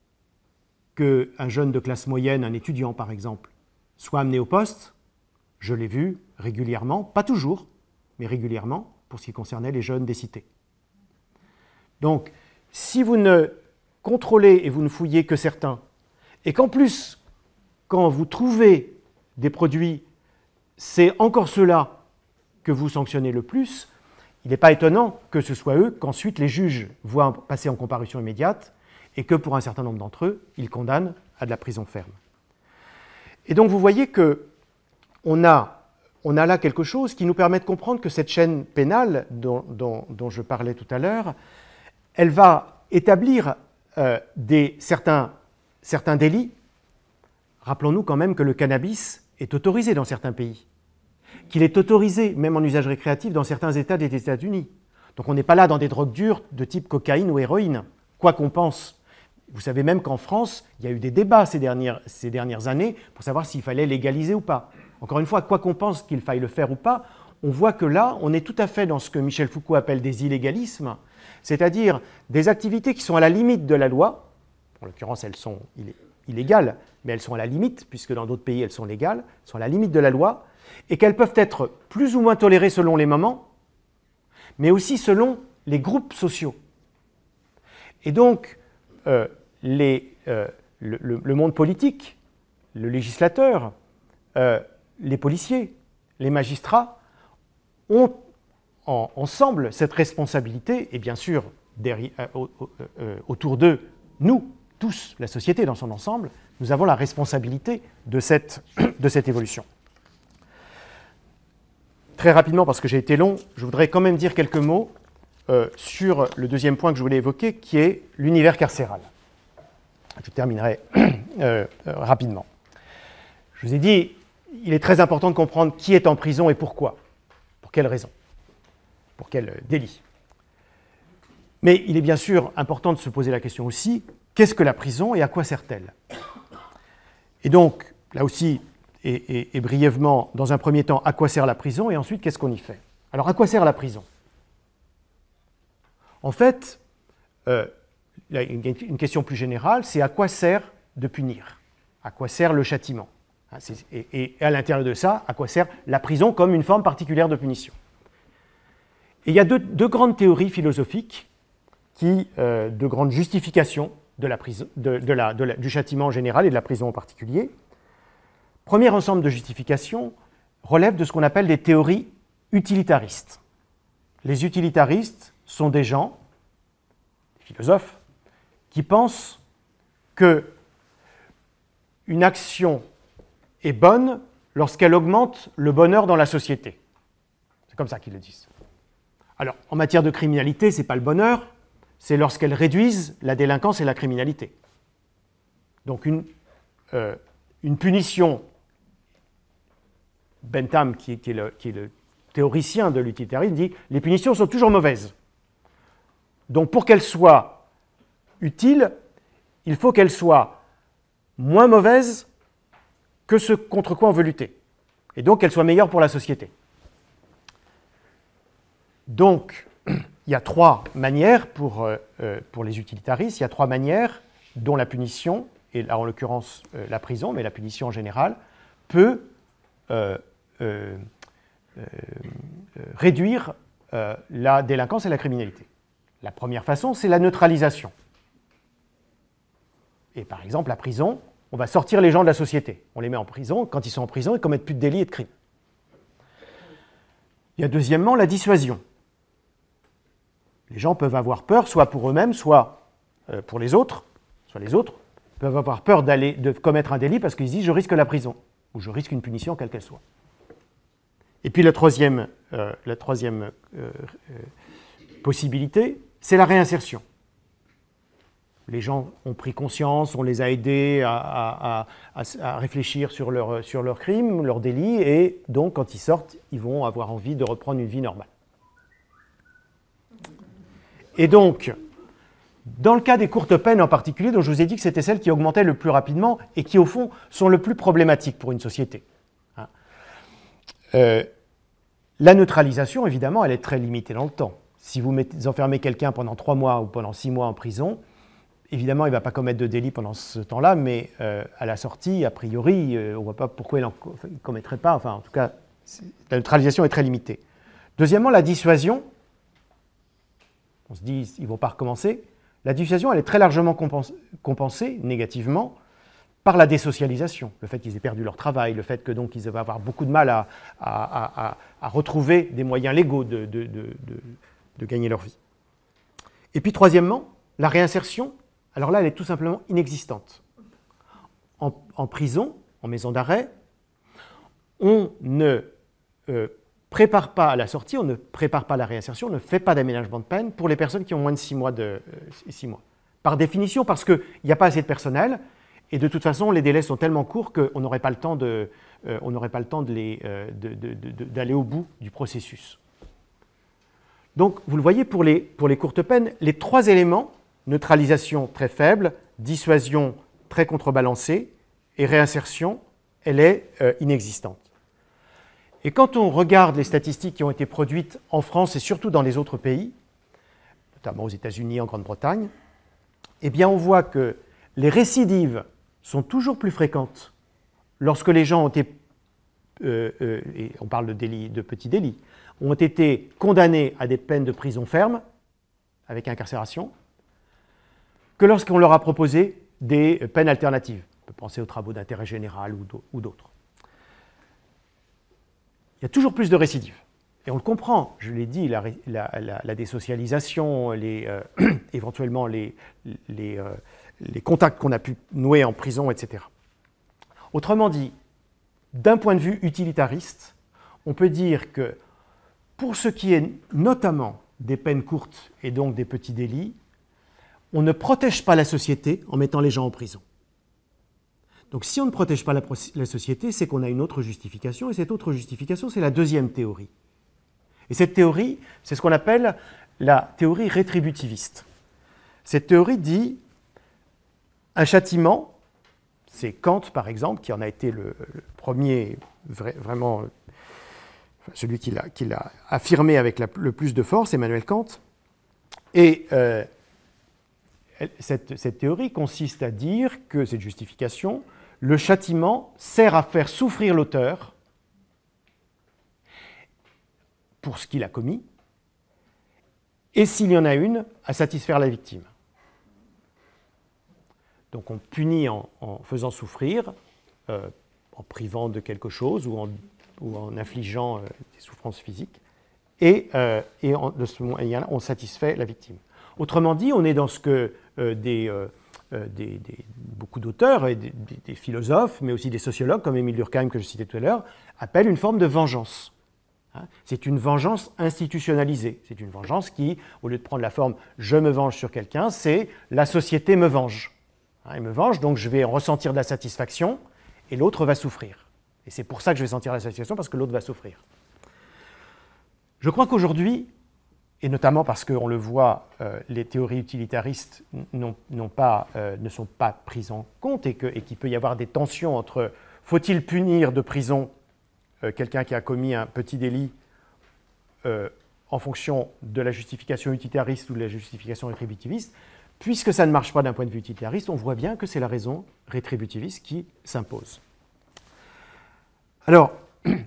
qu'un jeune de classe moyenne, un étudiant par exemple, soit amené au poste. Je l'ai vu régulièrement, pas toujours, mais régulièrement, pour ce qui concernait les jeunes des cités. Donc, si vous ne contrôlez et vous ne fouillez que certains, et qu'en plus, quand vous trouvez des produits, c'est encore ceux-là que vous sanctionnez le plus, il n'est pas étonnant que ce soit eux qu'ensuite les juges voient passer en comparution immédiate et que pour un certain nombre d'entre eux, ils condamnent à de la prison ferme. Et donc vous voyez qu'on a, on a là quelque chose qui nous permet de comprendre que cette chaîne pénale dont, dont, dont je parlais tout à l'heure, elle va établir euh, des, certains, certains délits. Rappelons-nous quand même que le cannabis est autorisé dans certains pays, qu'il est autorisé même en usage récréatif dans certains États des États-Unis. Donc on n'est pas là dans des drogues dures de type cocaïne ou héroïne, quoi qu'on pense. Vous savez même qu'en France, il y a eu des débats ces dernières, ces dernières années pour savoir s'il fallait légaliser ou pas. Encore une fois, quoi qu'on pense qu'il faille le faire ou pas, on voit que là, on est tout à fait dans ce que Michel Foucault appelle des illégalismes, c'est-à-dire des activités qui sont à la limite de la loi. en l'occurrence elles sont illégales, mais elles sont à la limite, puisque dans d'autres pays elles sont légales, elles sont à la limite de la loi, et qu'elles peuvent être plus ou moins tolérées selon les moments, mais aussi selon les groupes sociaux. Et donc, euh, les, euh, le, le, le monde politique, le législateur, euh, les policiers, les magistrats ont en, ensemble cette responsabilité, et bien sûr, derrière, euh, euh, autour d'eux, nous, tous, la société dans son ensemble, nous avons la responsabilité de cette, de cette évolution. Très rapidement, parce que j'ai été long, je voudrais quand même dire quelques mots euh, sur le deuxième point que je voulais évoquer, qui est l'univers carcéral. Je terminerai euh, euh, rapidement. Je vous ai dit, il est très important de comprendre qui est en prison et pourquoi. Pour quelles raisons? Pour quel délit? Mais il est bien sûr important de se poser la question aussi, qu'est-ce que la prison et à quoi sert-elle? Et donc, là aussi, et, et, et brièvement, dans un premier temps, à quoi sert la prison et ensuite, qu'est-ce qu'on y fait? Alors, à quoi sert la prison? En fait, euh, une, une question plus générale, c'est à quoi sert de punir? À quoi sert le châtiment? Et, et à l'intérieur de ça, à quoi sert la prison comme une forme particulière de punition? Et il y a deux, deux grandes théories philosophiques, qui, euh, de grandes justifications de la prison, de, de la, de la, du châtiment en général et de la prison en particulier. Premier ensemble de justifications relève de ce qu'on appelle des théories utilitaristes. Les utilitaristes sont des gens, des philosophes, qui pensent que une action est bonne lorsqu'elle augmente le bonheur dans la société. C'est comme ça qu'ils le disent. Alors, en matière de criminalité, ce n'est pas le bonheur, c'est lorsqu'elles réduisent la délinquance et la criminalité. Donc, une, euh, une punition, Bentham, qui, qui, est le, qui est le théoricien de l'utilitarisme, dit « les punitions sont toujours mauvaises ». Donc, pour qu'elles soient utiles, il faut qu'elles soient moins mauvaises que ce contre quoi on veut lutter. Et donc, qu'elles soient meilleures pour la société. Donc, il y a trois manières pour, euh, pour les utilitaristes, il y a trois manières dont la punition, et là en l'occurrence euh, la prison, mais la punition en général, peut euh, euh, euh, réduire euh, la délinquance et la criminalité. La première façon, c'est la neutralisation. Et par exemple, la prison, on va sortir les gens de la société. On les met en prison, quand ils sont en prison, ils commettent plus de délits et de crimes. Il y a deuxièmement la dissuasion. Les gens peuvent avoir peur, soit pour eux-mêmes, soit euh, pour les autres, soit les autres, peuvent avoir peur d'aller, de commettre un délit parce qu'ils disent « je risque la prison » ou « je risque une punition quelle qu'elle soit ». Et puis la troisième, euh, la troisième euh, euh, possibilité, c'est la réinsertion. Les gens ont pris conscience, on les a aidés à, à, à, à réfléchir sur leurs sur leur crimes, leurs délits, et donc quand ils sortent, ils vont avoir envie de reprendre une vie normale. Et donc, dans le cas des courtes peines en particulier, dont je vous ai dit que c'était celles qui augmentaient le plus rapidement et qui, au fond, sont le plus problématiques pour une société. Hein. Euh, la neutralisation, évidemment, elle est très limitée dans le temps. Si vous mettez, enfermez quelqu'un pendant trois mois ou pendant six mois en prison, évidemment, il ne va pas commettre de délit pendant ce temps-là, mais euh, à la sortie, a priori, euh, on ne voit pas pourquoi il ne commettrait pas. Enfin, en tout cas, la neutralisation est très limitée. Deuxièmement, la dissuasion. On se dit, ils ne vont pas recommencer. La dissuasion, elle est très largement compensée, compensée négativement par la désocialisation. Le fait qu'ils aient perdu leur travail, le fait que donc ils vont avoir beaucoup de mal à, à, à, à retrouver des moyens légaux de, de, de, de, de gagner leur vie. Et puis troisièmement, la réinsertion, alors là, elle est tout simplement inexistante. En, en prison, en maison d'arrêt, on ne euh, prépare pas à la sortie, on ne prépare pas la réinsertion, on ne fait pas d'aménagement de peine pour les personnes qui ont moins de six mois. De, euh, six mois. Par définition, parce qu'il n'y a pas assez de personnel, et de toute façon, les délais sont tellement courts qu'on n'aurait pas le temps de, euh, on n'aurait pas le temps de les, euh, de, de, de, de, d'aller au bout du processus. Donc, vous le voyez, pour les, pour les courtes peines, les trois éléments, neutralisation très faible, dissuasion très contrebalancée, et réinsertion, elle est euh, inexistante. Et quand on regarde les statistiques qui ont été produites en France et surtout dans les autres pays, notamment aux États-Unis, en Grande-Bretagne, eh bien on voit que les récidives sont toujours plus fréquentes lorsque les gens ont été, euh, euh, et on parle de, délits, de petits délits, ont été condamnés à des peines de prison ferme, avec incarcération, que lorsqu'on leur a proposé des peines alternatives. On peut penser aux travaux d'intérêt général ou d'autres. Il y a toujours plus de récidives. Et on le comprend, je l'ai dit, la, la, la, la désocialisation, les, euh, éventuellement les, les, euh, les contacts qu'on a pu nouer en prison, et cetera. Autrement dit, d'un point de vue utilitariste, on peut dire que pour ce qui est notamment des peines courtes et donc des petits délits, on ne protège pas la société en mettant les gens en prison. Donc si on ne protège pas la, la société, c'est qu'on a une autre justification, et cette autre justification, c'est la deuxième théorie. Et cette théorie, c'est ce qu'on appelle la théorie rétributiviste. Cette théorie dit un châtiment, c'est Kant par exemple, qui en a été le, le premier, vrai, vraiment, celui qui l'a affirmé avec la, le plus de force, Emmanuel Kant. Et euh, cette, cette théorie consiste à dire que, cette justification, le châtiment sert à faire souffrir l'auteur pour ce qu'il a commis, et s'il y en a une, à satisfaire la victime. Donc on punit en, en faisant souffrir, euh, en privant de quelque chose ou en, ou en infligeant euh, des souffrances physiques, et, euh, et en, de ce moyen-là, on satisfait la victime. Autrement dit, on est dans ce que euh, des, euh, des, des, beaucoup d'auteurs, et des, des, des philosophes, mais aussi des sociologues, comme Émile Durkheim, que je citais tout à l'heure, appellent une forme de vengeance. C'est une vengeance institutionnalisée. C'est une vengeance qui, au lieu de prendre la forme « je me venge sur quelqu'un », c'est « la société me venge ». Elle me venge, donc je vais ressentir de la satisfaction et l'autre va souffrir. Et c'est pour ça que je vais sentir la satisfaction, parce que l'autre va souffrir. Je crois qu'aujourd'hui, et notamment parce qu'on le voit, euh, les théories utilitaristes n'ont, n'ont pas, euh, ne sont pas prises en compte et, que, et qu'il peut y avoir des tensions entre « faut-il punir de prison » quelqu'un qui a commis un petit délit euh, en fonction de la justification utilitariste ou de la justification rétributiviste, puisque ça ne marche pas d'un point de vue utilitariste, on voit bien que c'est la raison rétributiviste qui s'impose. Alors,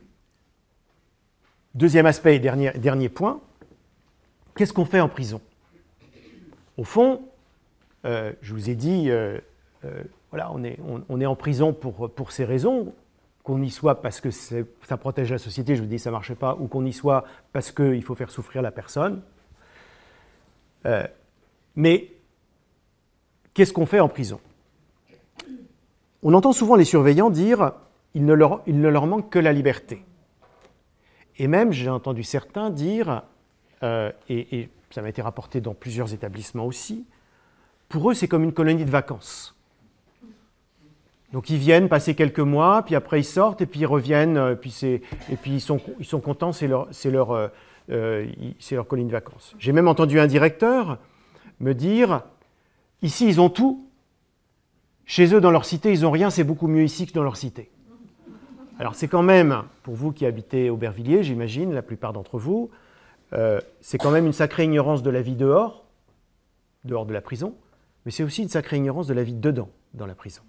deuxième aspect et dernier, dernier point, qu'est-ce qu'on fait en prison? Au fond, euh, je vous ai dit, euh, euh, voilà, on est, on, on est en prison pour, pour ces raisons, qu'on y soit parce que ça protège la société, je vous dis ça ne marche pas, ou qu'on y soit parce qu'il faut faire souffrir la personne. Euh, mais qu'est-ce qu'on fait en prison? On entend souvent les surveillants dire il ne leur, il ne leur manque que la liberté. Et même, j'ai entendu certains dire, euh, et, et ça m'a été rapporté dans plusieurs établissements aussi, pour eux c'est comme une colonie de vacances. Donc ils viennent passer quelques mois, puis après ils sortent, et puis ils reviennent, et puis, et puis ils, sont, ils sont contents, c'est leur, leur, euh, leur colonie de vacances. J'ai même entendu un directeur me dire, ici ils ont tout, chez eux dans leur cité ils n'ont rien, c'est beaucoup mieux ici que dans leur cité. Alors c'est quand même, pour vous qui habitez Aubervilliers, j'imagine, la plupart d'entre vous, euh, c'est quand même une sacrée ignorance de la vie dehors, dehors de la prison, mais c'est aussi une sacrée ignorance de la vie dedans, dans la prison.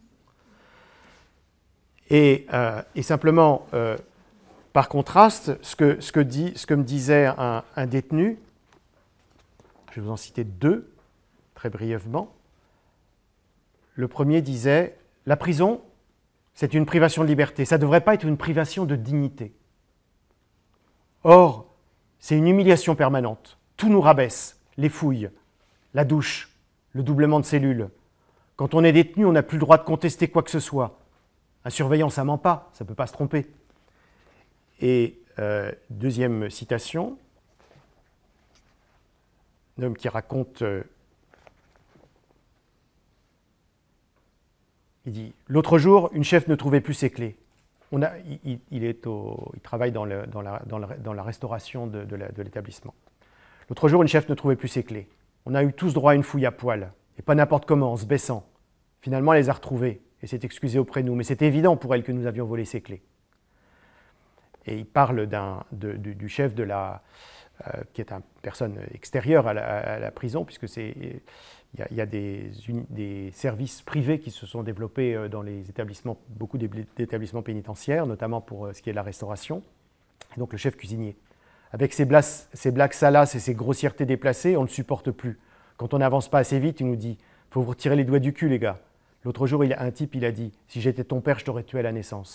Et, euh, et simplement, euh, par contraste, ce que, ce, que dit, ce que me disait un, un détenu, je vais vous en citer deux, très brièvement. Le premier disait, la prison, c'est une privation de liberté, ça ne devrait pas être une privation de dignité. Or, c'est une humiliation permanente, tout nous rabaisse, les fouilles, la douche, le doublement de cellules. Quand on est détenu, on n'a plus le droit de contester quoi que ce soit. Un surveillant, ça ne ment pas, ça ne peut pas se tromper. Et euh, deuxième citation, un homme qui raconte, euh, il dit « L'autre jour, une chef ne trouvait plus ses clés. On a, il, il, est au, il travaille dans, le, dans, la, dans, la, dans la restauration de, de l'établissement. L'autre jour, une chef ne trouvait plus ses clés. On a eu tous droit à une fouille à poil, et pas n'importe comment, en se baissant. Finalement, elle les a retrouvées. Et s'est excusée auprès de nous, mais c'était évident pour elle que nous avions volé ses clés. » Et il parle d'un, de, du, du chef de la, euh, qui est une personne extérieure à la, à la prison, puisque c'est, il y a, y a des, une, des services privés qui se sont développés dans les établissements, beaucoup d'établissements pénitentiaires, notamment pour ce qui est de la restauration. Et donc le chef cuisinier. Avec ses, blas, ses blagues salaces et ses grossièretés déplacées, on ne supporte plus. Quand on n'avance pas assez vite, il nous dit « faut vous retirer les doigts du cul, les gars ». L'autre jour, il y a un type, il a dit « si j'étais ton père, je t'aurais tué à la naissance ».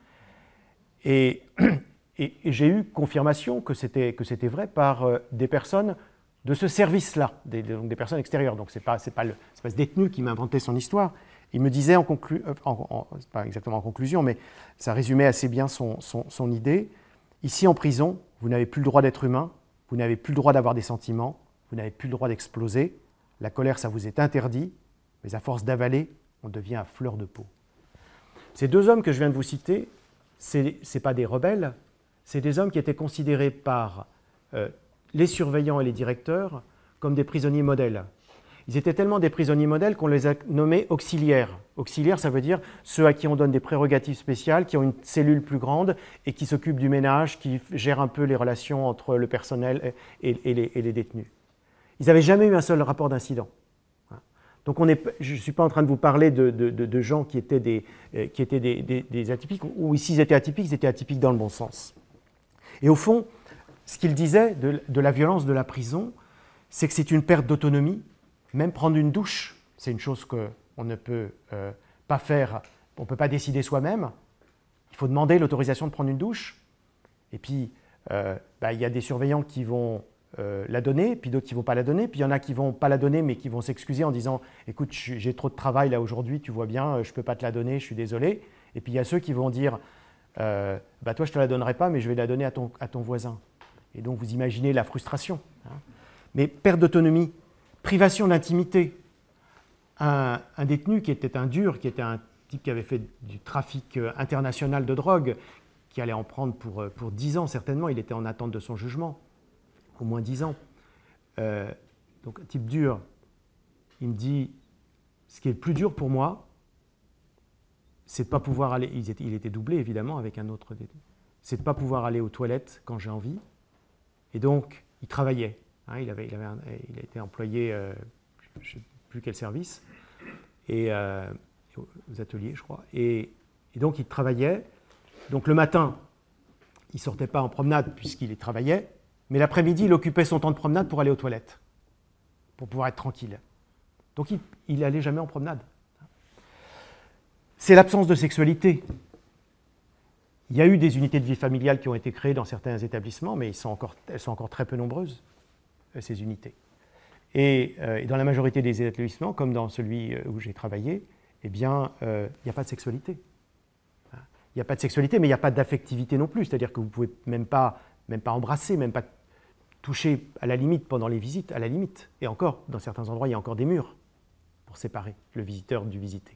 Et, et, et j'ai eu confirmation que c'était que c'était vrai par euh, des personnes de ce service-là, des, des, donc des personnes extérieures. Donc ce n'est pas, c'est pas, le, c'est pas ce détenu qui m'a inventé son histoire. Il me disait, en conclu, euh, en, en, pas exactement en conclusion, mais ça résumait assez bien son, son, son idée. Ici, en prison, vous n'avez plus le droit d'être humain, vous n'avez plus le droit d'avoir des sentiments, vous n'avez plus le droit d'exploser. La colère, ça vous est interdit, mais à force d'avaler, on devient à fleur de peau. Ces deux hommes que je viens de vous citer, ce n'est pas des rebelles, c'est des hommes qui étaient considérés par euh, les surveillants et les directeurs comme des prisonniers modèles. Ils étaient tellement des prisonniers modèles qu'on les a nommés auxiliaires. Auxiliaires, ça veut dire ceux à qui on donne des prérogatives spéciales, qui ont une cellule plus grande et qui s'occupent du ménage, qui gèrent un peu les relations entre le personnel et, et, les, et les détenus. Ils n'avaient jamais eu un seul rapport d'incident. Donc on est, je ne suis pas en train de vous parler de, de, de, de gens qui étaient, des, qui étaient des, des, des atypiques, ou s'ils étaient atypiques, ils étaient atypiques dans le bon sens. Et au fond, ce qu'il disait de, de la violence de la prison, c'est que c'est une perte d'autonomie. Même prendre une douche, c'est une chose qu'on ne peut euh, pas faire, on ne peut pas décider soi-même. Il faut demander l'autorisation de prendre une douche. Et puis, euh, bah, y a des surveillants qui vont euh, la donner, puis d'autres qui ne vont pas la donner. Puis il y en a qui ne vont pas la donner, mais qui vont s'excuser en disant « Écoute, j'ai trop de travail là aujourd'hui, tu vois bien, je ne peux pas te la donner, je suis désolé. » Et puis il y a ceux qui vont dire euh, « bah, Toi, je ne te la donnerai pas, mais je vais la donner à ton, à ton voisin. » Et donc, vous imaginez la frustration. Hein. Mais perte d'autonomie, privation d'intimité. Un, un détenu qui était un dur, qui était un type qui avait fait du trafic international de drogue, qui allait en prendre pour, pour dix ans certainement, il était en attente de son jugement, au moins dix ans. Euh, donc un type dur, il me dit, ce qui est le plus dur pour moi, c'est de ne pas pouvoir aller, il était, il était doublé évidemment avec un autre détenu, c'est de ne pas pouvoir aller aux toilettes quand j'ai envie, et donc il travaillait. Hein, il, avait, il, avait un, il a été employé, euh, je ne sais plus quel service, et, euh, aux ateliers, je crois. Et, et donc, il travaillait. Donc, le matin, il ne sortait pas en promenade puisqu'il travaillait, mais l'après-midi, il occupait son temps de promenade pour aller aux toilettes, pour pouvoir être tranquille. Donc, il n'allait jamais en promenade. C'est l'absence de sexualité. Il y a eu des unités de vie familiale qui ont été créées dans certains établissements, mais ils sont encore, elles sont encore très peu nombreuses, ces unités. Et, euh, et dans la majorité des établissements, comme dans celui où j'ai travaillé, eh bien, euh, il n'y a pas de sexualité. Il n'y a pas de sexualité, mais il n'y a pas d'affectivité non plus. C'est-à-dire que vous ne pouvez même pas, même pas embrasser, même pas toucher à la limite pendant les visites, à la limite. Et encore, dans certains endroits, il y a encore des murs pour séparer le visiteur du visité.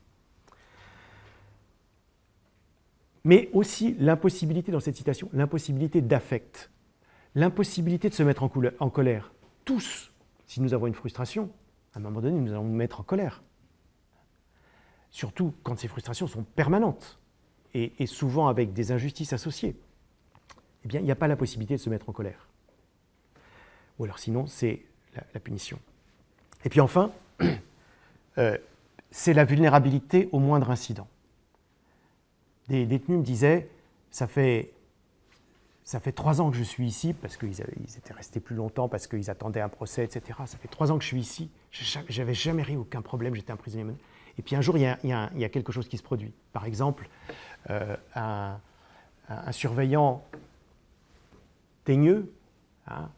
Mais aussi l'impossibilité dans cette citation, l'impossibilité d'affect, l'impossibilité de se mettre en, en colère. Tous, si nous avons une frustration, à un moment donné, nous allons nous mettre en colère. Surtout quand ces frustrations sont permanentes et, et souvent avec des injustices associées. Eh bien, il n'y a pas la possibilité de se mettre en colère. Ou alors sinon, c'est la, la punition. Et puis enfin, euh, c'est la vulnérabilité au moindre incident. Des détenus me disaient, ça fait... Ça fait trois ans que je suis ici, parce qu'ils ils étaient restés plus longtemps, parce qu'ils attendaient un procès, et cetera. Ça fait trois ans que je suis ici, je n'avais jamais eu aucun problème, j'étais un prisonnier. Et puis un jour, il y a, il y a, il y a quelque chose qui se produit. Par exemple, euh, un, un surveillant teigneux, hein,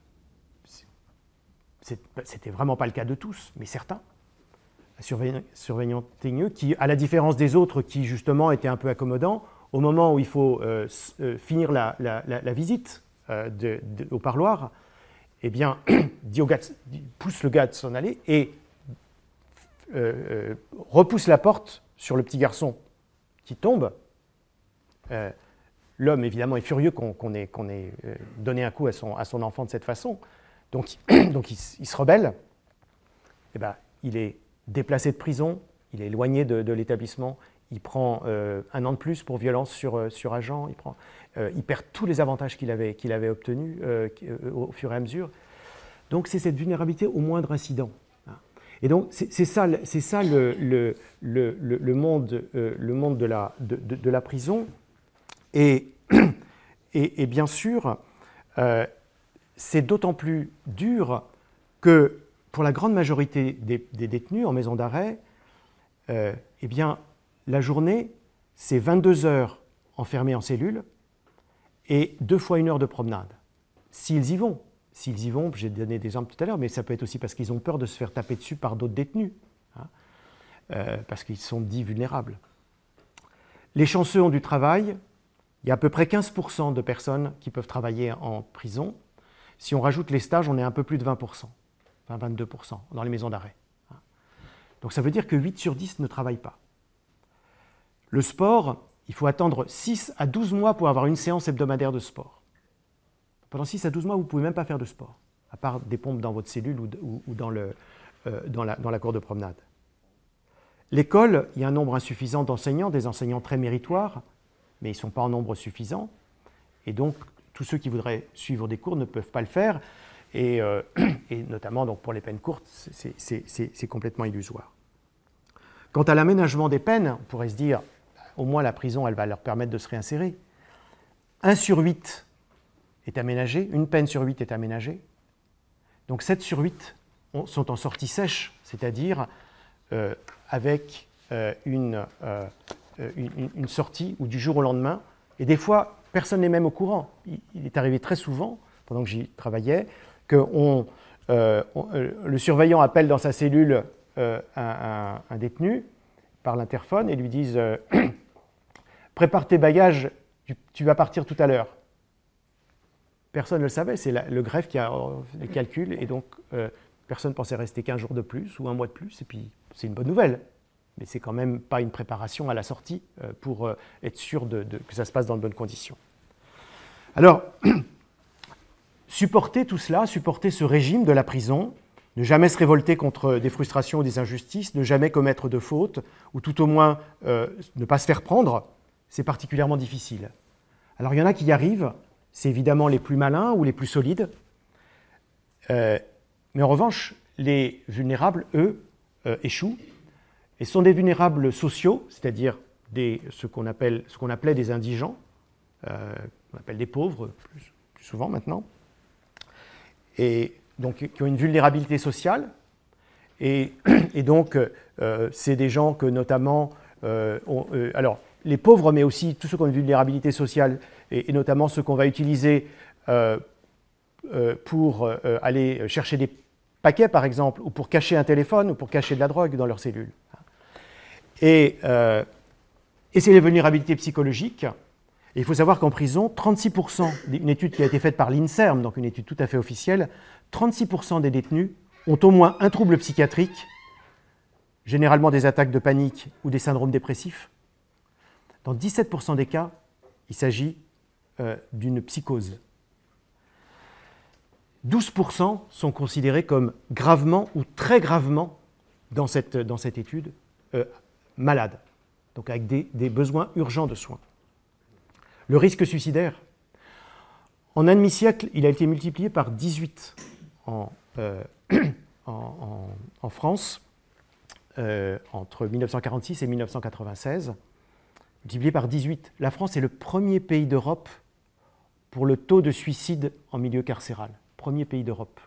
c'était vraiment pas le cas de tous, mais certains, un surveillant, surveillant teigneux qui, à la différence des autres qui justement étaient un peu accommodants, au moment où il faut euh, euh, finir la, la, la, la visite euh, de, de, au parloir, eh bien, dit au gars, pousse le gars de s'en aller et euh, euh, repousse la porte sur le petit garçon qui tombe. Euh, L'homme, évidemment, est furieux qu'on qu'on ait, qu'on ait euh, donné un coup à son, à son enfant de cette façon. Donc, donc il, il se rebelle. Eh ben, il est déplacé de prison, il est éloigné de, de l'établissement, il prend euh, un an de plus pour violence sur, sur agent, il, prend, euh, il perd tous les avantages qu'il avait, qu'il avait obtenus euh, au fur et à mesure. Donc c'est cette vulnérabilité au moindre incident. Et donc c'est ça, c'est ça le, le, le, le, monde, euh, le monde de la, de, de, de la prison. Et, et, et bien sûr, euh, c'est d'autant plus dur que pour la grande majorité des, des détenus en maison d'arrêt, euh, eh bien, la journée, c'est vingt-deux heures enfermés en cellule et deux fois une heure de promenade. S'ils y vont, s'ils y vont, j'ai donné des exemples tout à l'heure, mais ça peut être aussi parce qu'ils ont peur de se faire taper dessus par d'autres détenus, hein, euh, parce qu'ils sont dits vulnérables. Les chanceux ont du travail. Il y a à peu près quinze pour cent de personnes qui peuvent travailler en prison. Si on rajoute les stages, on est un peu plus de vingt pour cent, enfin vingt-deux pour cent dans les maisons d'arrêt. Donc ça veut dire que huit sur dix ne travaillent pas. Le sport, il faut attendre six à douze mois pour avoir une séance hebdomadaire de sport. Pendant six à douze mois, vous ne pouvez même pas faire de sport, à part des pompes dans votre cellule ou, ou, ou dans, le, euh, dans, la, dans la cour de promenade. L'école, il y a un nombre insuffisant d'enseignants, des enseignants très méritoires, mais ils ne sont pas en nombre suffisant. Et donc, tous ceux qui voudraient suivre des cours ne peuvent pas le faire. Et, euh, et notamment donc, pour les peines courtes, c'est complètement illusoire. Quant à l'aménagement des peines, on pourrait se dire, au moins la prison, elle va leur permettre de se réinsérer. un sur huit est aménagé, une peine sur huit est aménagée. Donc sept sur huit sont en sortie sèche, c'est-à-dire euh, avec euh, une, euh, une, une sortie ou du jour au lendemain. Et des fois, personne n'est même au courant. Il, il est arrivé très souvent, pendant que j'y travaillais, que on, euh, on, euh, le surveillant appelle dans sa cellule euh, un, un, un détenu par l'interphone et lui disent euh, « Prépare tes bagages, tu, tu vas partir tout à l'heure ». Personne ne le savait, c'est le greffe qui a les calculs et donc euh, personne ne pensait rester quinze jours de plus ou un mois de plus et puis c'est une bonne nouvelle. Mais c'est quand même pas une préparation à la sortie euh, pour euh, être sûr de, de, que ça se passe dans de bonnes conditions. Alors, supporter tout cela, supporter ce régime de la prison, ne jamais se révolter contre des frustrations ou des injustices, ne jamais commettre de fautes, ou tout au moins euh, ne pas se faire prendre, c'est particulièrement difficile. Alors il y en a qui y arrivent, c'est évidemment les plus malins ou les plus solides, euh, mais en revanche, les vulnérables, eux, euh, échouent, et sont des vulnérables sociaux, c'est-à-dire ce qu'on appelle, ce qu'on appelait des indigents, euh, on appelle des pauvres plus, plus souvent maintenant, et donc qui ont une vulnérabilité sociale, et, et donc euh, c'est des gens que notamment, euh, on, euh, alors les pauvres, mais aussi tous ceux qui ont une vulnérabilité sociale, et, et notamment ceux qu'on va utiliser euh, euh, pour euh, aller chercher des paquets par exemple, ou pour cacher un téléphone, ou pour cacher de la drogue dans leurs cellules. Et, euh, et c'est les vulnérabilités psychologiques. Et il faut savoir qu'en prison, trente-six pour cent, une étude qui a été faite par l'INSERM, donc une étude tout à fait officielle, trente-six pour cent des détenus ont au moins un trouble psychiatrique, généralement des attaques de panique ou des syndromes dépressifs. Dans dix-sept pour cent des cas, il s'agit euh, d'une psychose. douze pour cent sont considérés comme gravement ou très gravement, dans cette, dans cette étude, euh, malades, donc avec des, des besoins urgents de soins. Le risque suicidaire, en un demi-siècle, il a été multiplié par dix-huit en, euh, en, en, en France, euh, entre mille neuf cent quarante-six et mille neuf cent quatre-vingt-seize, multiplié par dix-huit. La France est le premier pays d'Europe pour le taux de suicide en milieu carcéral. Premier pays d'Europe.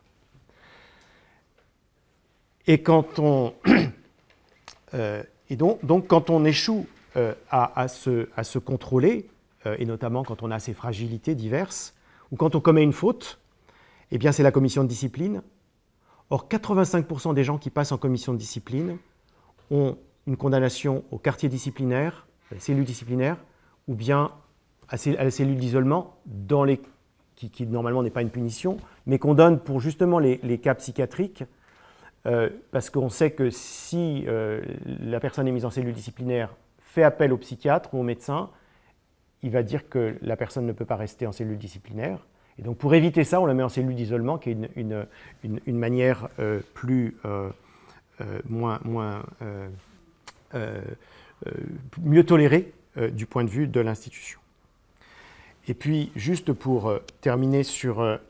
Et quand on, euh, et donc, donc quand on échoue euh, à, à, se, à se contrôler, euh, et notamment quand on a ces fragilités diverses, ou quand on commet une faute, eh bien c'est la commission de discipline. Or, quatre-vingt-cinq pour cent des gens qui passent en commission de discipline ont une condamnation au quartier disciplinaire, à la cellule disciplinaire, ou bien à la cellule d'isolement, dans les Qui, qui normalement n'est pas une punition, mais qu'on donne pour justement les, les cas psychiatriques, euh, parce qu'on sait que si euh, la personne est mise en cellule disciplinaire, fait appel au psychiatre ou au médecin, il va dire que la personne ne peut pas rester en cellule disciplinaire. Et donc pour éviter ça, on la met en cellule d'isolement, qui est une, une, une, une manière euh, plus, euh, euh, moins, moins, euh, euh, euh, mieux toléré euh, du point de vue de l'institution. Et puis, juste pour euh, terminer sur, euh,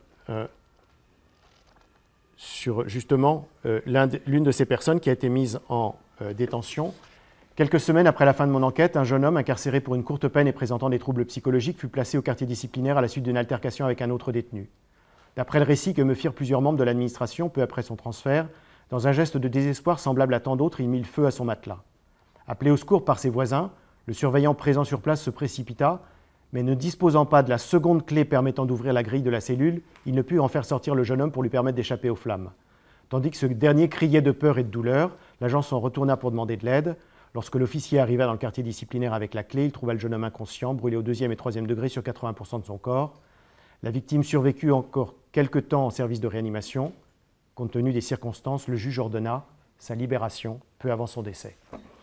sur justement euh, l'une de ces personnes qui a été mise en euh, détention. Quelques semaines après la fin de mon enquête, un jeune homme incarcéré pour une courte peine et présentant des troubles psychologiques fut placé au quartier disciplinaire à la suite d'une altercation avec un autre détenu. D'après le récit que me firent plusieurs membres de l'administration peu après son transfert, dans un geste de désespoir semblable à tant d'autres, il mit le feu à son matelas. Appelé au secours par ses voisins, le surveillant présent sur place se précipita, mais ne disposant pas de la seconde clé permettant d'ouvrir la grille de la cellule, il ne put en faire sortir le jeune homme pour lui permettre d'échapper aux flammes. Tandis que ce dernier criait de peur et de douleur, l'agent s'en retourna pour demander de l'aide. Lorsque l'officier arriva dans le quartier disciplinaire avec la clé, il trouva le jeune homme inconscient, brûlé au deuxième et troisième degré sur quatre-vingts pour cent de son corps. La victime survécut encore quelque temps en service de réanimation. Compte tenu des circonstances, le juge ordonna sa libération peu avant son décès.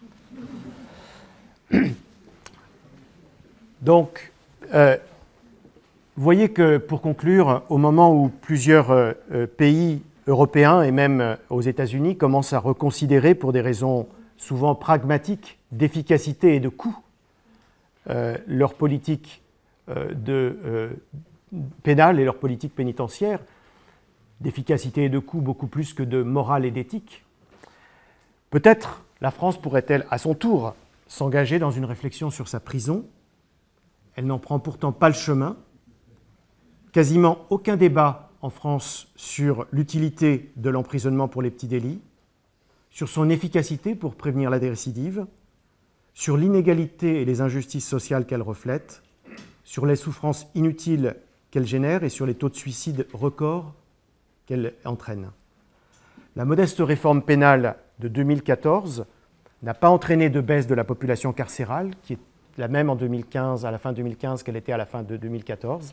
Donc, euh, vous voyez que, pour conclure, au moment où plusieurs euh, pays européens et même euh, aux États-Unis commencent à reconsidérer, pour des raisons souvent pragmatiques, d'efficacité et de coût, euh, leur politique euh, de, euh, pénale et leur politique pénitentiaire, d'efficacité et de coût beaucoup plus que de morale et d'éthique, peut-être la France pourrait-elle à son tour s'engager dans une réflexion sur sa prison. Elle n'en prend pourtant pas le chemin. Quasiment aucun débat en France sur l'utilité de l'emprisonnement pour les petits délits, sur son efficacité pour prévenir la récidive, sur l'inégalité et les injustices sociales qu'elle reflète, sur les souffrances inutiles qu'elle génère et sur les taux de suicide records qu'elle entraîne. La modeste réforme pénale de deux mille quatorze n'a pas entraîné de baisse de la population carcérale, qui est la même en deux mille quinze, à la fin deux mille quinze qu'elle était à la fin de deux mille quatorze.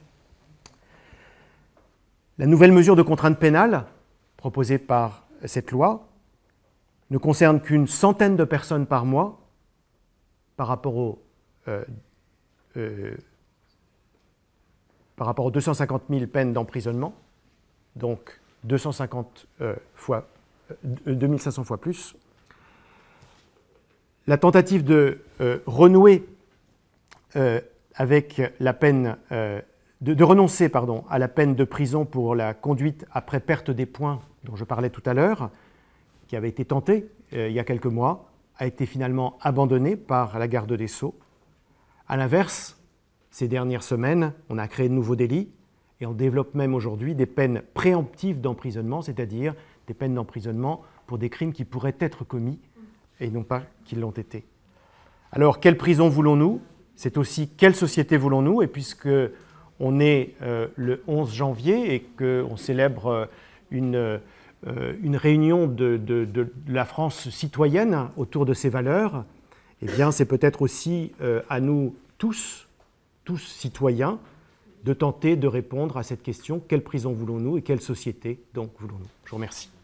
La nouvelle mesure de contrainte pénale proposée par cette loi ne concerne qu'une centaine de personnes par mois par rapport, au, euh, euh, par rapport aux deux cent cinquante mille peines d'emprisonnement, donc deux cent cinquante euh, fois, euh, deux mille cinq cents fois plus. La tentative de euh, renouer euh, avec la peine, euh, de, de renoncer pardon, à la peine de prison pour la conduite après perte des points dont je parlais tout à l'heure, qui avait été tentée euh, il y a quelques mois, a été finalement abandonnée par la garde des Sceaux. À l'inverse, ces dernières semaines, on a créé de nouveaux délits et on développe même aujourd'hui des peines préemptives d'emprisonnement, c'est-à-dire des peines d'emprisonnement pour des crimes qui pourraient être commis et non pas qui l'ont été. Alors, quelle prison voulons-nous? C'est aussi quelle société voulons-nous? Et puisque on est euh, le onze janvier et qu'on célèbre euh, une, euh, une réunion de, de, de la France citoyenne autour de ces valeurs, eh bien, c'est peut-être aussi euh, à nous tous, tous citoyens, de tenter de répondre à cette question: quelle prison voulons-nous et quelle société donc voulons-nous? Je vous remercie.